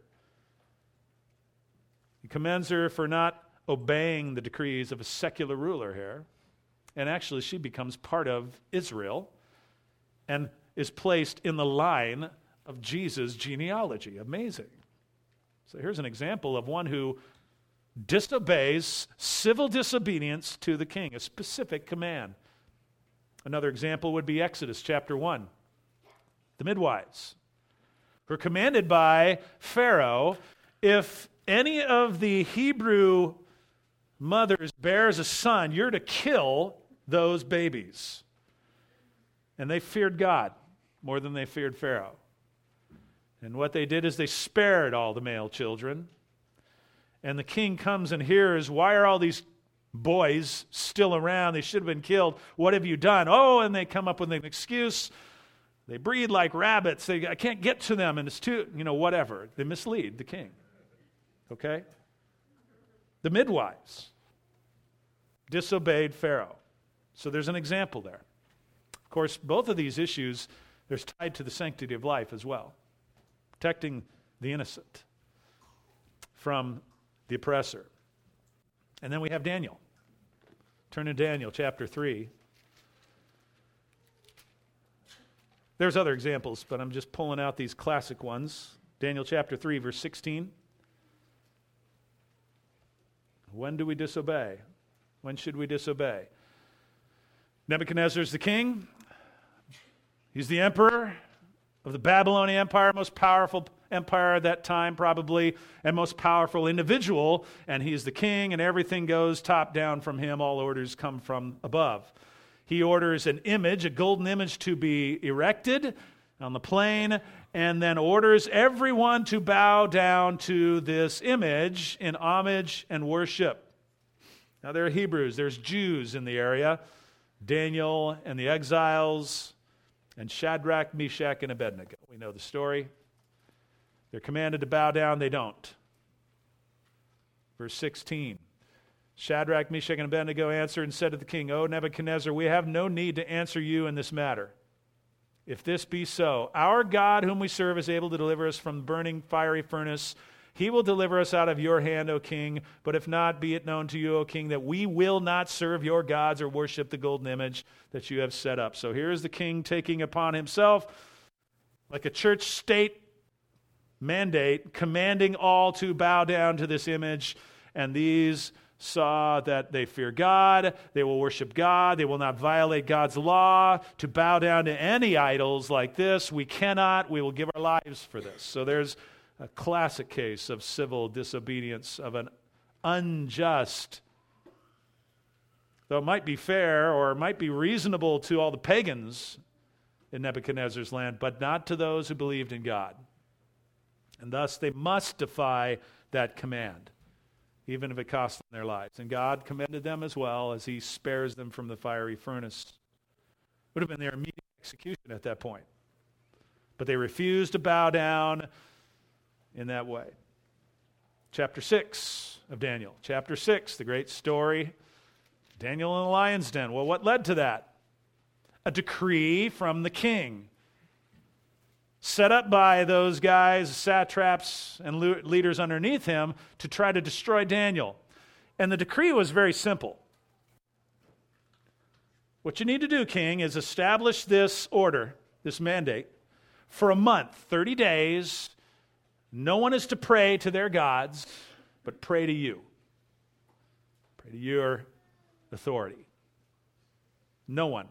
He commends her for not obeying the decrees of a secular ruler here. And actually, she becomes part of Israel and is placed in the line of Jesus' genealogy. Amazing. So here's an example of one who disobeys, civil disobedience to the king, a specific command. Another example would be Exodus chapter one. The midwives were commanded by Pharaoh, if any of the Hebrew mothers bears a son, you're to kill those babies. And they feared God more than they feared Pharaoh. And what they did is they spared all the male children. And the king comes and hears, why are all these boys still around? They should have been killed. What have you done? Oh, and they come up with an excuse. They breed like rabbits. They, I can't get to them, and it's too, you know, whatever. They mislead the king. Okay? The midwives disobeyed Pharaoh. So there's an example there. Of course, both of these issues, they're tied to the sanctity of life as well. Protecting the innocent from the oppressor. And then we have Daniel. Turn to Daniel chapter three. There's other examples, but I'm just pulling out these classic ones. Daniel chapter three, verse sixteen. When do we disobey? When should we disobey? Nebuchadnezzar's the king. He's the emperor of the Babylonian Empire, most powerful empire at that time probably, and most powerful individual, and he's the king, and everything goes top down from him. All orders come from above. He orders an image, a golden image, to be erected on the plain, and then orders everyone to bow down to this image in homage and worship. Now there are Hebrews, there's Jews in the area, Daniel and the exiles, and Shadrach, Meshach, and Abednego. We know the story. They're commanded to bow down, they don't. Verse sixteen. Shadrach, Meshach, and Abednego answered and said to the king, O Nebuchadnezzar, we have no need to answer you in this matter. If this be so, our God whom we serve is able to deliver us from the burning fiery furnace. He will deliver us out of your hand, O king. But if not, be it known to you, O king, that we will not serve your gods or worship the golden image that you have set up. So here is the king taking upon himself, like a church state mandate, commanding all to bow down to this image. And these saw that they fear God, they will worship God, they will not violate God's law. To bow down to any idols like this, we cannot, we will give our lives for this. So there's a classic case of civil disobedience of an unjust, though it might be fair or it might be reasonable to all the pagans in Nebuchadnezzar's land, but not to those who believed in God. And thus they must defy that command, even if it costs them their lives. And God commended them as well as he spares them from the fiery furnace. Would have been their immediate execution at that point. But they refused to bow down in that way. Chapter six of Daniel. Chapter six, the great story. Daniel in the lion's den. Well, what led to that? A decree from the king, set up by those guys, satraps and leaders underneath him, to try to destroy Daniel. And the decree was very simple. What you need to do, king, is establish this order, this mandate, for a month, thirty days. No one is to pray to their gods, but pray to you. Pray to your authority. No one.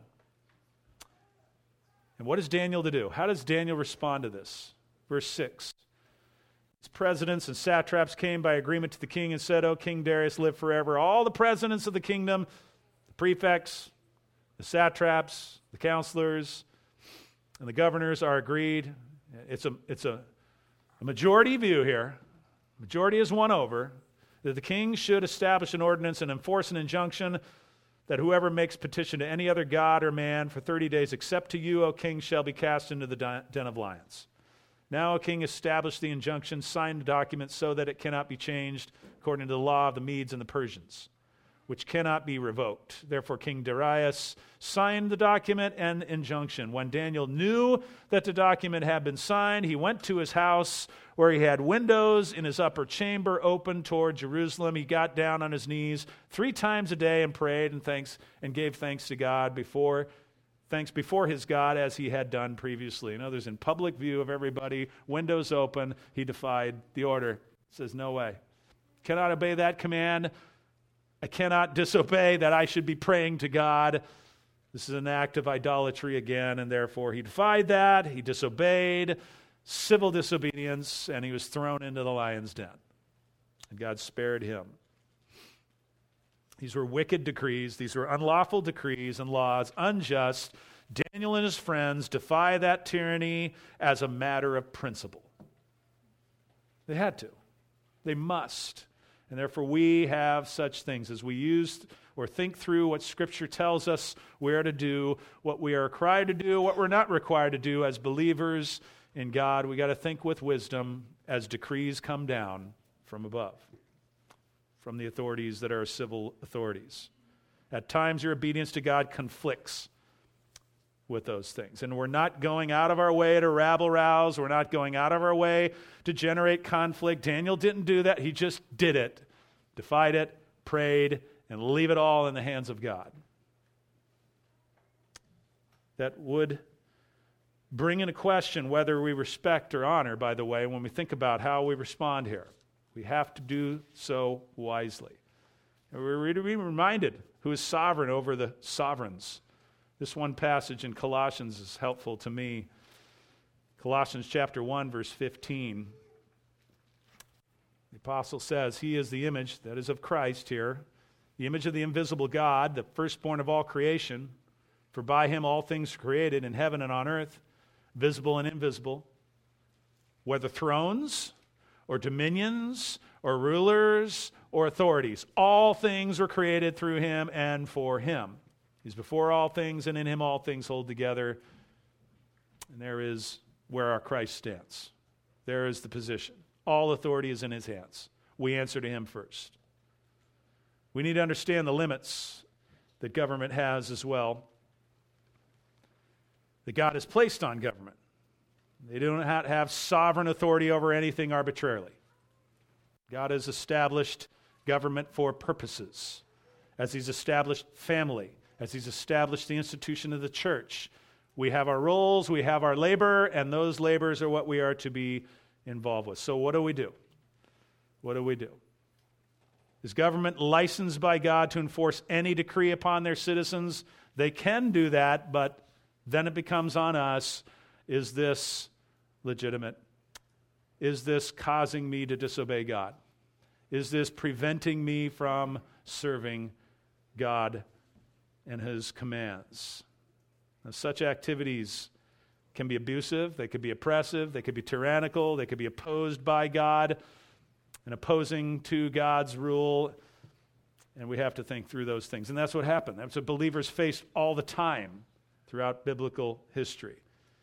And what is Daniel to do? How does Daniel respond to this? Verse six. His presidents and satraps came by agreement to the king and said, O King Darius, live forever. All the presidents of the kingdom, the prefects, the satraps, the counselors, and the governors are agreed. It's a, it's a, a majority view here. Majority is won over. That the king should establish an ordinance and enforce an injunction that whoever makes petition to any other god or man for thirty days, except to you, O king, shall be cast into the den of lions. Now, O king, establish the injunction, sign the document so that it cannot be changed according to the law of the Medes and the Persians, which cannot be revoked. Therefore, King Darius signed the document and injunction. When Daniel knew that the document had been signed, he went to his house where he had windows in his upper chamber open toward Jerusalem. He got down on his knees three times a day and prayed and thanks and gave thanks to God before thanks before his God as he had done previously. In others, in public view of everybody, windows open, he defied the order. Says, no way. Cannot obey that command. I cannot disobey that I should be praying to God. This is an act of idolatry again, and therefore he defied that. He disobeyed, civil disobedience, and he was thrown into the lion's den. And God spared him. These were wicked decrees. These were unlawful decrees and laws, unjust. Daniel and his friends defy that tyranny as a matter of principle. They had to. They must. And therefore we have such things as we use or think through what Scripture tells us we are to do, what we are required to do, what we're not required to do as believers in God. We got to think with wisdom as decrees come down from above, from the authorities that are civil authorities. At times your obedience to God conflicts with those things. And we're not going out of our way to rabble-rouse. We're not going out of our way to generate conflict. Daniel didn't do that. He just did it, defied it, prayed, and leave it all in the hands of God. That would bring into question whether we respect or honor, by the way, when we think about how we respond here. We have to do so wisely. And we're to be reminded who is sovereign over the sovereigns. This one passage in Colossians is helpful to me. Colossians chapter one, verse fifteen. The apostle says, He is the image, that is of Christ here, the image of the invisible God, the firstborn of all creation. For by him all things are created in heaven and on earth, visible and invisible, whether thrones or dominions or rulers or authorities. All things were created through him and for him. He's before all things, and in him all things hold together. And there is where our Christ stands. There is the position. All authority is in his hands. We answer to him first. We need to understand the limits that government has as well, that God has placed on government. They don't have sovereign authority over anything arbitrarily. God has established government for purposes, as he's established family, as he's established the institution of the church. We have our roles, we have our labor, and those labors are what we are to be involved with. So what do we do? What do we do? Is government licensed by God to enforce any decree upon their citizens? They can do that, but then it becomes on us, is this legitimate? Is this causing me to disobey God? Is this preventing me from serving God and his commands? Now, such activities can be abusive, they could be oppressive, they could be tyrannical, they could be opposed by God and opposing to God's rule, and we have to think through those things. And that's what happened. That's what believers faced all the time throughout biblical history.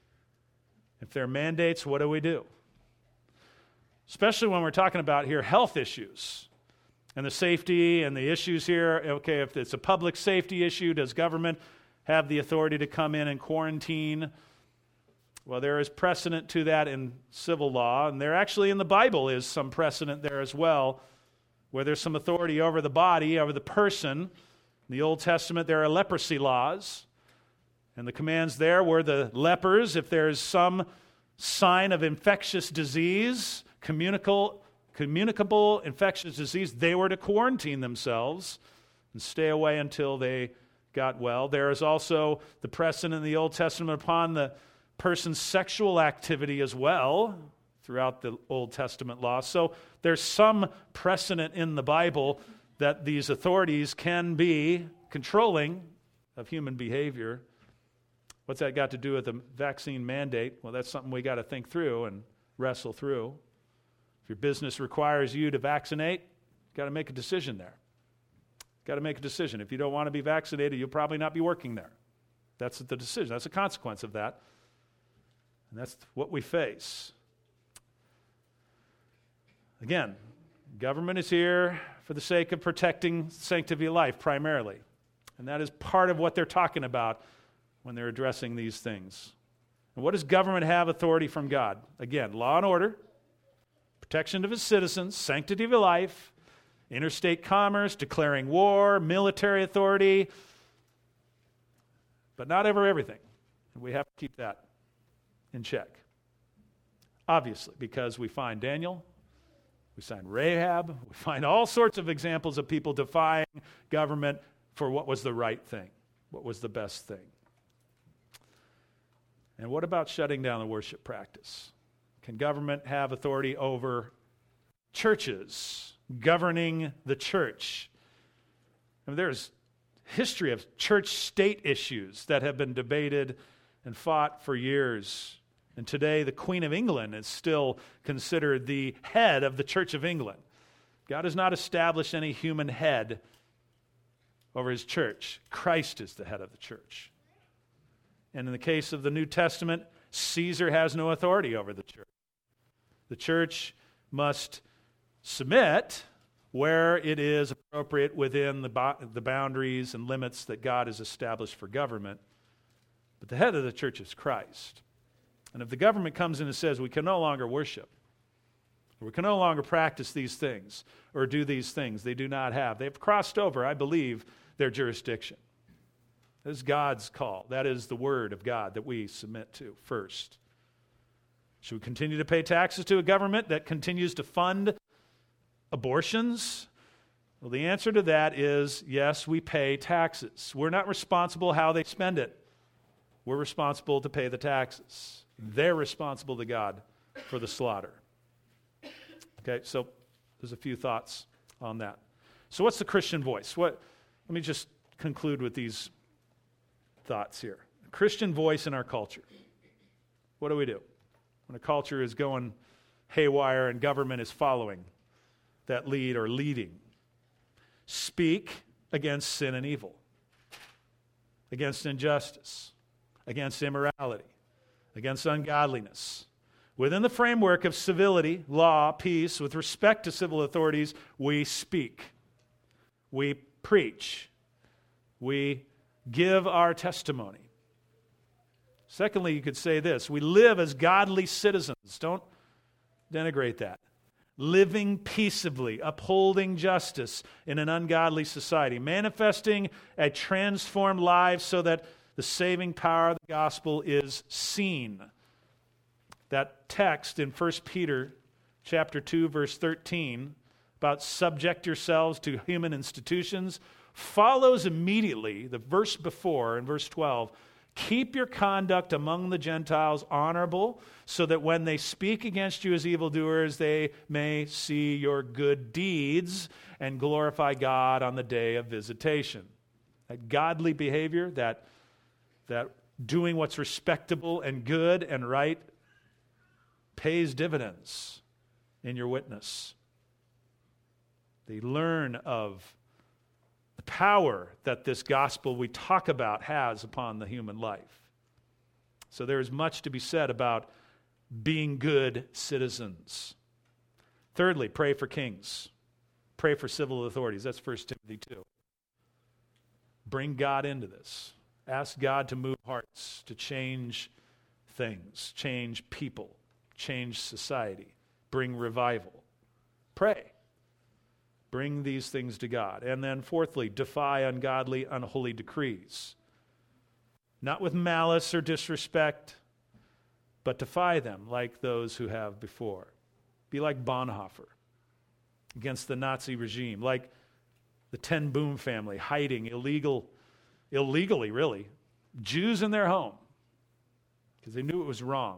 If there are mandates, what do we do? Especially when we're talking about here health issues and the safety and the issues here. Okay, if it's a public safety issue, does government have the authority to come in and quarantine? Well, there is precedent to that in civil law, and there actually in the Bible is some precedent there as well, where there's some authority over the body, over the person. In the Old Testament, there are leprosy laws, and the commands there were the lepers, if there's some sign of infectious disease, communicable, communicable infectious disease, they were to quarantine themselves and stay away until they got well. There is also the precedent in the Old Testament upon the person's sexual activity as well throughout the Old Testament law. So there's some precedent in the Bible that these authorities can be controlling of human behavior. What's that got to do with the vaccine mandate? Well, that's something we got to think through and wrestle through. If your business requires you to vaccinate, you've got to make a decision there. Got to make a decision. If you don't want to be vaccinated, you'll probably not be working there. That's the decision. That's a consequence of that. And that's what we face. Again, government is here for the sake of protecting sanctity of life primarily. And that is part of what they're talking about when they're addressing these things. And what does government have authority from God? Again, law and order, protection of his citizens, sanctity of life, interstate commerce, declaring war, military authority, but not over everything. And we have to keep that in check. Obviously, because we find Daniel, we find Rahab, we find all sorts of examples of people defying government for what was the right thing, what was the best thing. And what about shutting down the worship practice? Can government have authority over churches, governing the church? I mean, there's history of church-state issues that have been debated and fought for years. And today, the Queen of England is still considered the head of the Church of England. God has not established any human head over his church. Christ is the head of the church. And in the case of the New Testament, Caesar has no authority over the church. The church must submit where it is appropriate within the, bo- the boundaries and limits that God has established for government. But the head of the church is Christ. And if the government comes in and says we can no longer worship, We can no longer practice these things or do these things. They do not have. They've crossed over, I believe, their jurisdiction. That is God's call. That is the word of God that we submit to first. Should we continue to pay taxes to a government that continues to fund abortions? Well, the answer to that is yes, we pay taxes. We're not responsible how they spend it. We're responsible to pay the taxes. They're responsible to God for the slaughter. Okay, so there's a few thoughts on that. So what's the Christian voice? What? Let me just conclude with these thoughts here. Christian voice in our culture. What do we do when a culture is going haywire and government is following that lead or leading? Speak against sin and evil, against injustice, against immorality, against ungodliness. Within the framework of civility, law, peace, with respect to civil authorities, we speak. We preach. We give our testimony. Secondly, you could say this: we live as godly citizens. Don't denigrate that. Living peaceably, upholding justice in an ungodly society, manifesting a transformed life so that the saving power of the gospel is seen. That text in First Peter chapter two, verse thirteen, about subject yourselves to human institutions, follows immediately the verse before in verse twelve. Keep your conduct among the Gentiles honorable, so that when they speak against you as evildoers, they may see your good deeds and glorify God on the day of visitation. That godly behavior, that, that doing what's respectable and good and right, pays dividends in your witness. They learn of the power that this gospel we talk about has upon the human life. So there is much to be said about being good citizens. Thirdly, pray for kings. Pray for civil authorities. That's First Timothy two. Bring God into this. Ask God to move hearts, to change things, change people, change society, bring revival. Pray. Bring these things to God. And then fourthly, defy ungodly, unholy decrees. Not with malice or disrespect, but defy them like those who have before. Be like Bonhoeffer against the Nazi regime, like the Ten Boom family hiding illegal, illegally really, Jews in their home because they knew it was wrong.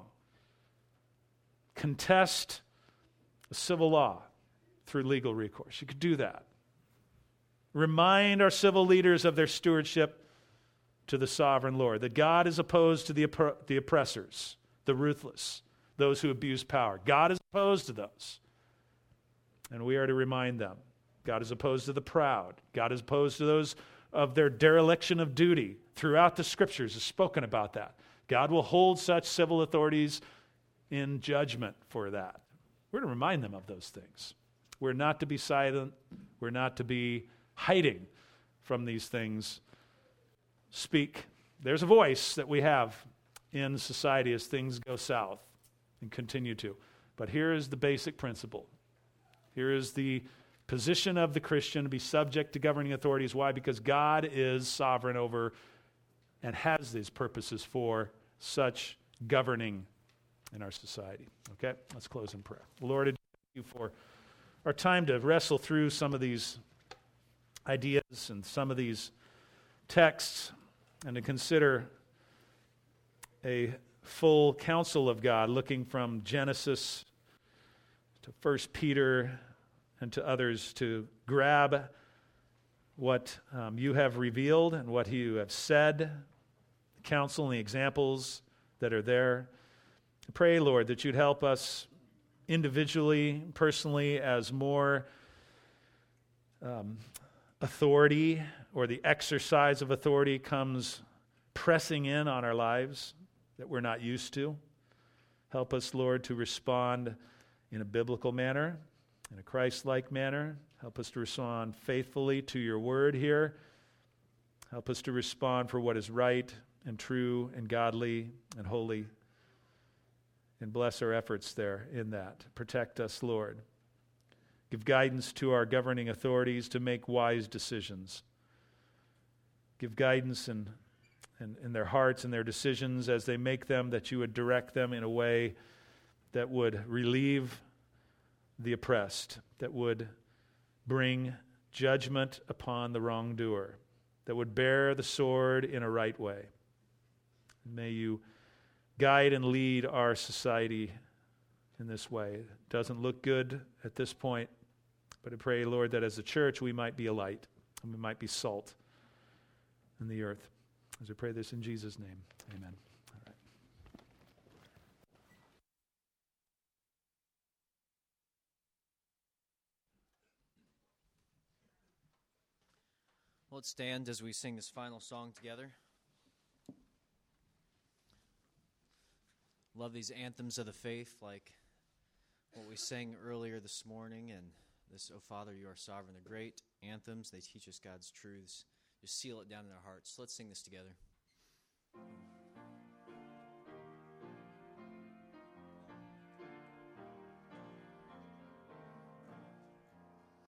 Contest the civil law through legal recourse. You could do that. Remind our civil leaders of their stewardship to the sovereign Lord, that God is opposed to the, oppre- the oppressors, the ruthless, those who abuse power. God is opposed to those. And we are to remind them. God is opposed to the proud. God is opposed to those of their dereliction of duty. Throughout the Scriptures is spoken about that. God will hold such civil authorities in judgment for that. We're to remind them of those things. We're not to be silent. We're not to be hiding from these things. Speak. There's a voice that we have in society as things go south and continue to. But here is the basic principle. Here is the position of the Christian to be subject to governing authorities. Why? Because God is sovereign over and has these purposes for such governing in our society. Okay? Let's close in prayer. Lord, I thank you for our time to wrestle through some of these ideas and some of these texts and to consider a full counsel of God, looking from Genesis to First Peter and to others, to grab what um, you have revealed and what you have said, the counsel and the examples that are there. I pray, Lord, that you'd help us individually, personally, as more um, authority or the exercise of authority comes pressing in on our lives that we're not used to. Help us, Lord, to respond in a biblical manner, in a Christ-like manner. Help us to respond faithfully to your word here. Help us to respond for what is right and true and godly and holy. and bless our efforts there in that. Protect us, Lord. Give guidance to our governing authorities to make wise decisions. Give guidance in, in, in their hearts and their decisions as they make them, that you would direct them in a way that would relieve the oppressed, that would bring judgment upon the wrongdoer, that would bear the sword in a right way. May you guide and lead our society in this way. It doesn't look good at this point, but I pray, Lord, that as a church we might be a light and we might be salt in the earth. As we pray this in Jesus' name, amen. All right. Let's stand as we sing this final song together. Love these anthems of the faith, like what we sang earlier this morning, and this, "O Father, you are sovereign." The great anthems, they teach us God's truths. Just seal it down in our hearts. Let's sing this together.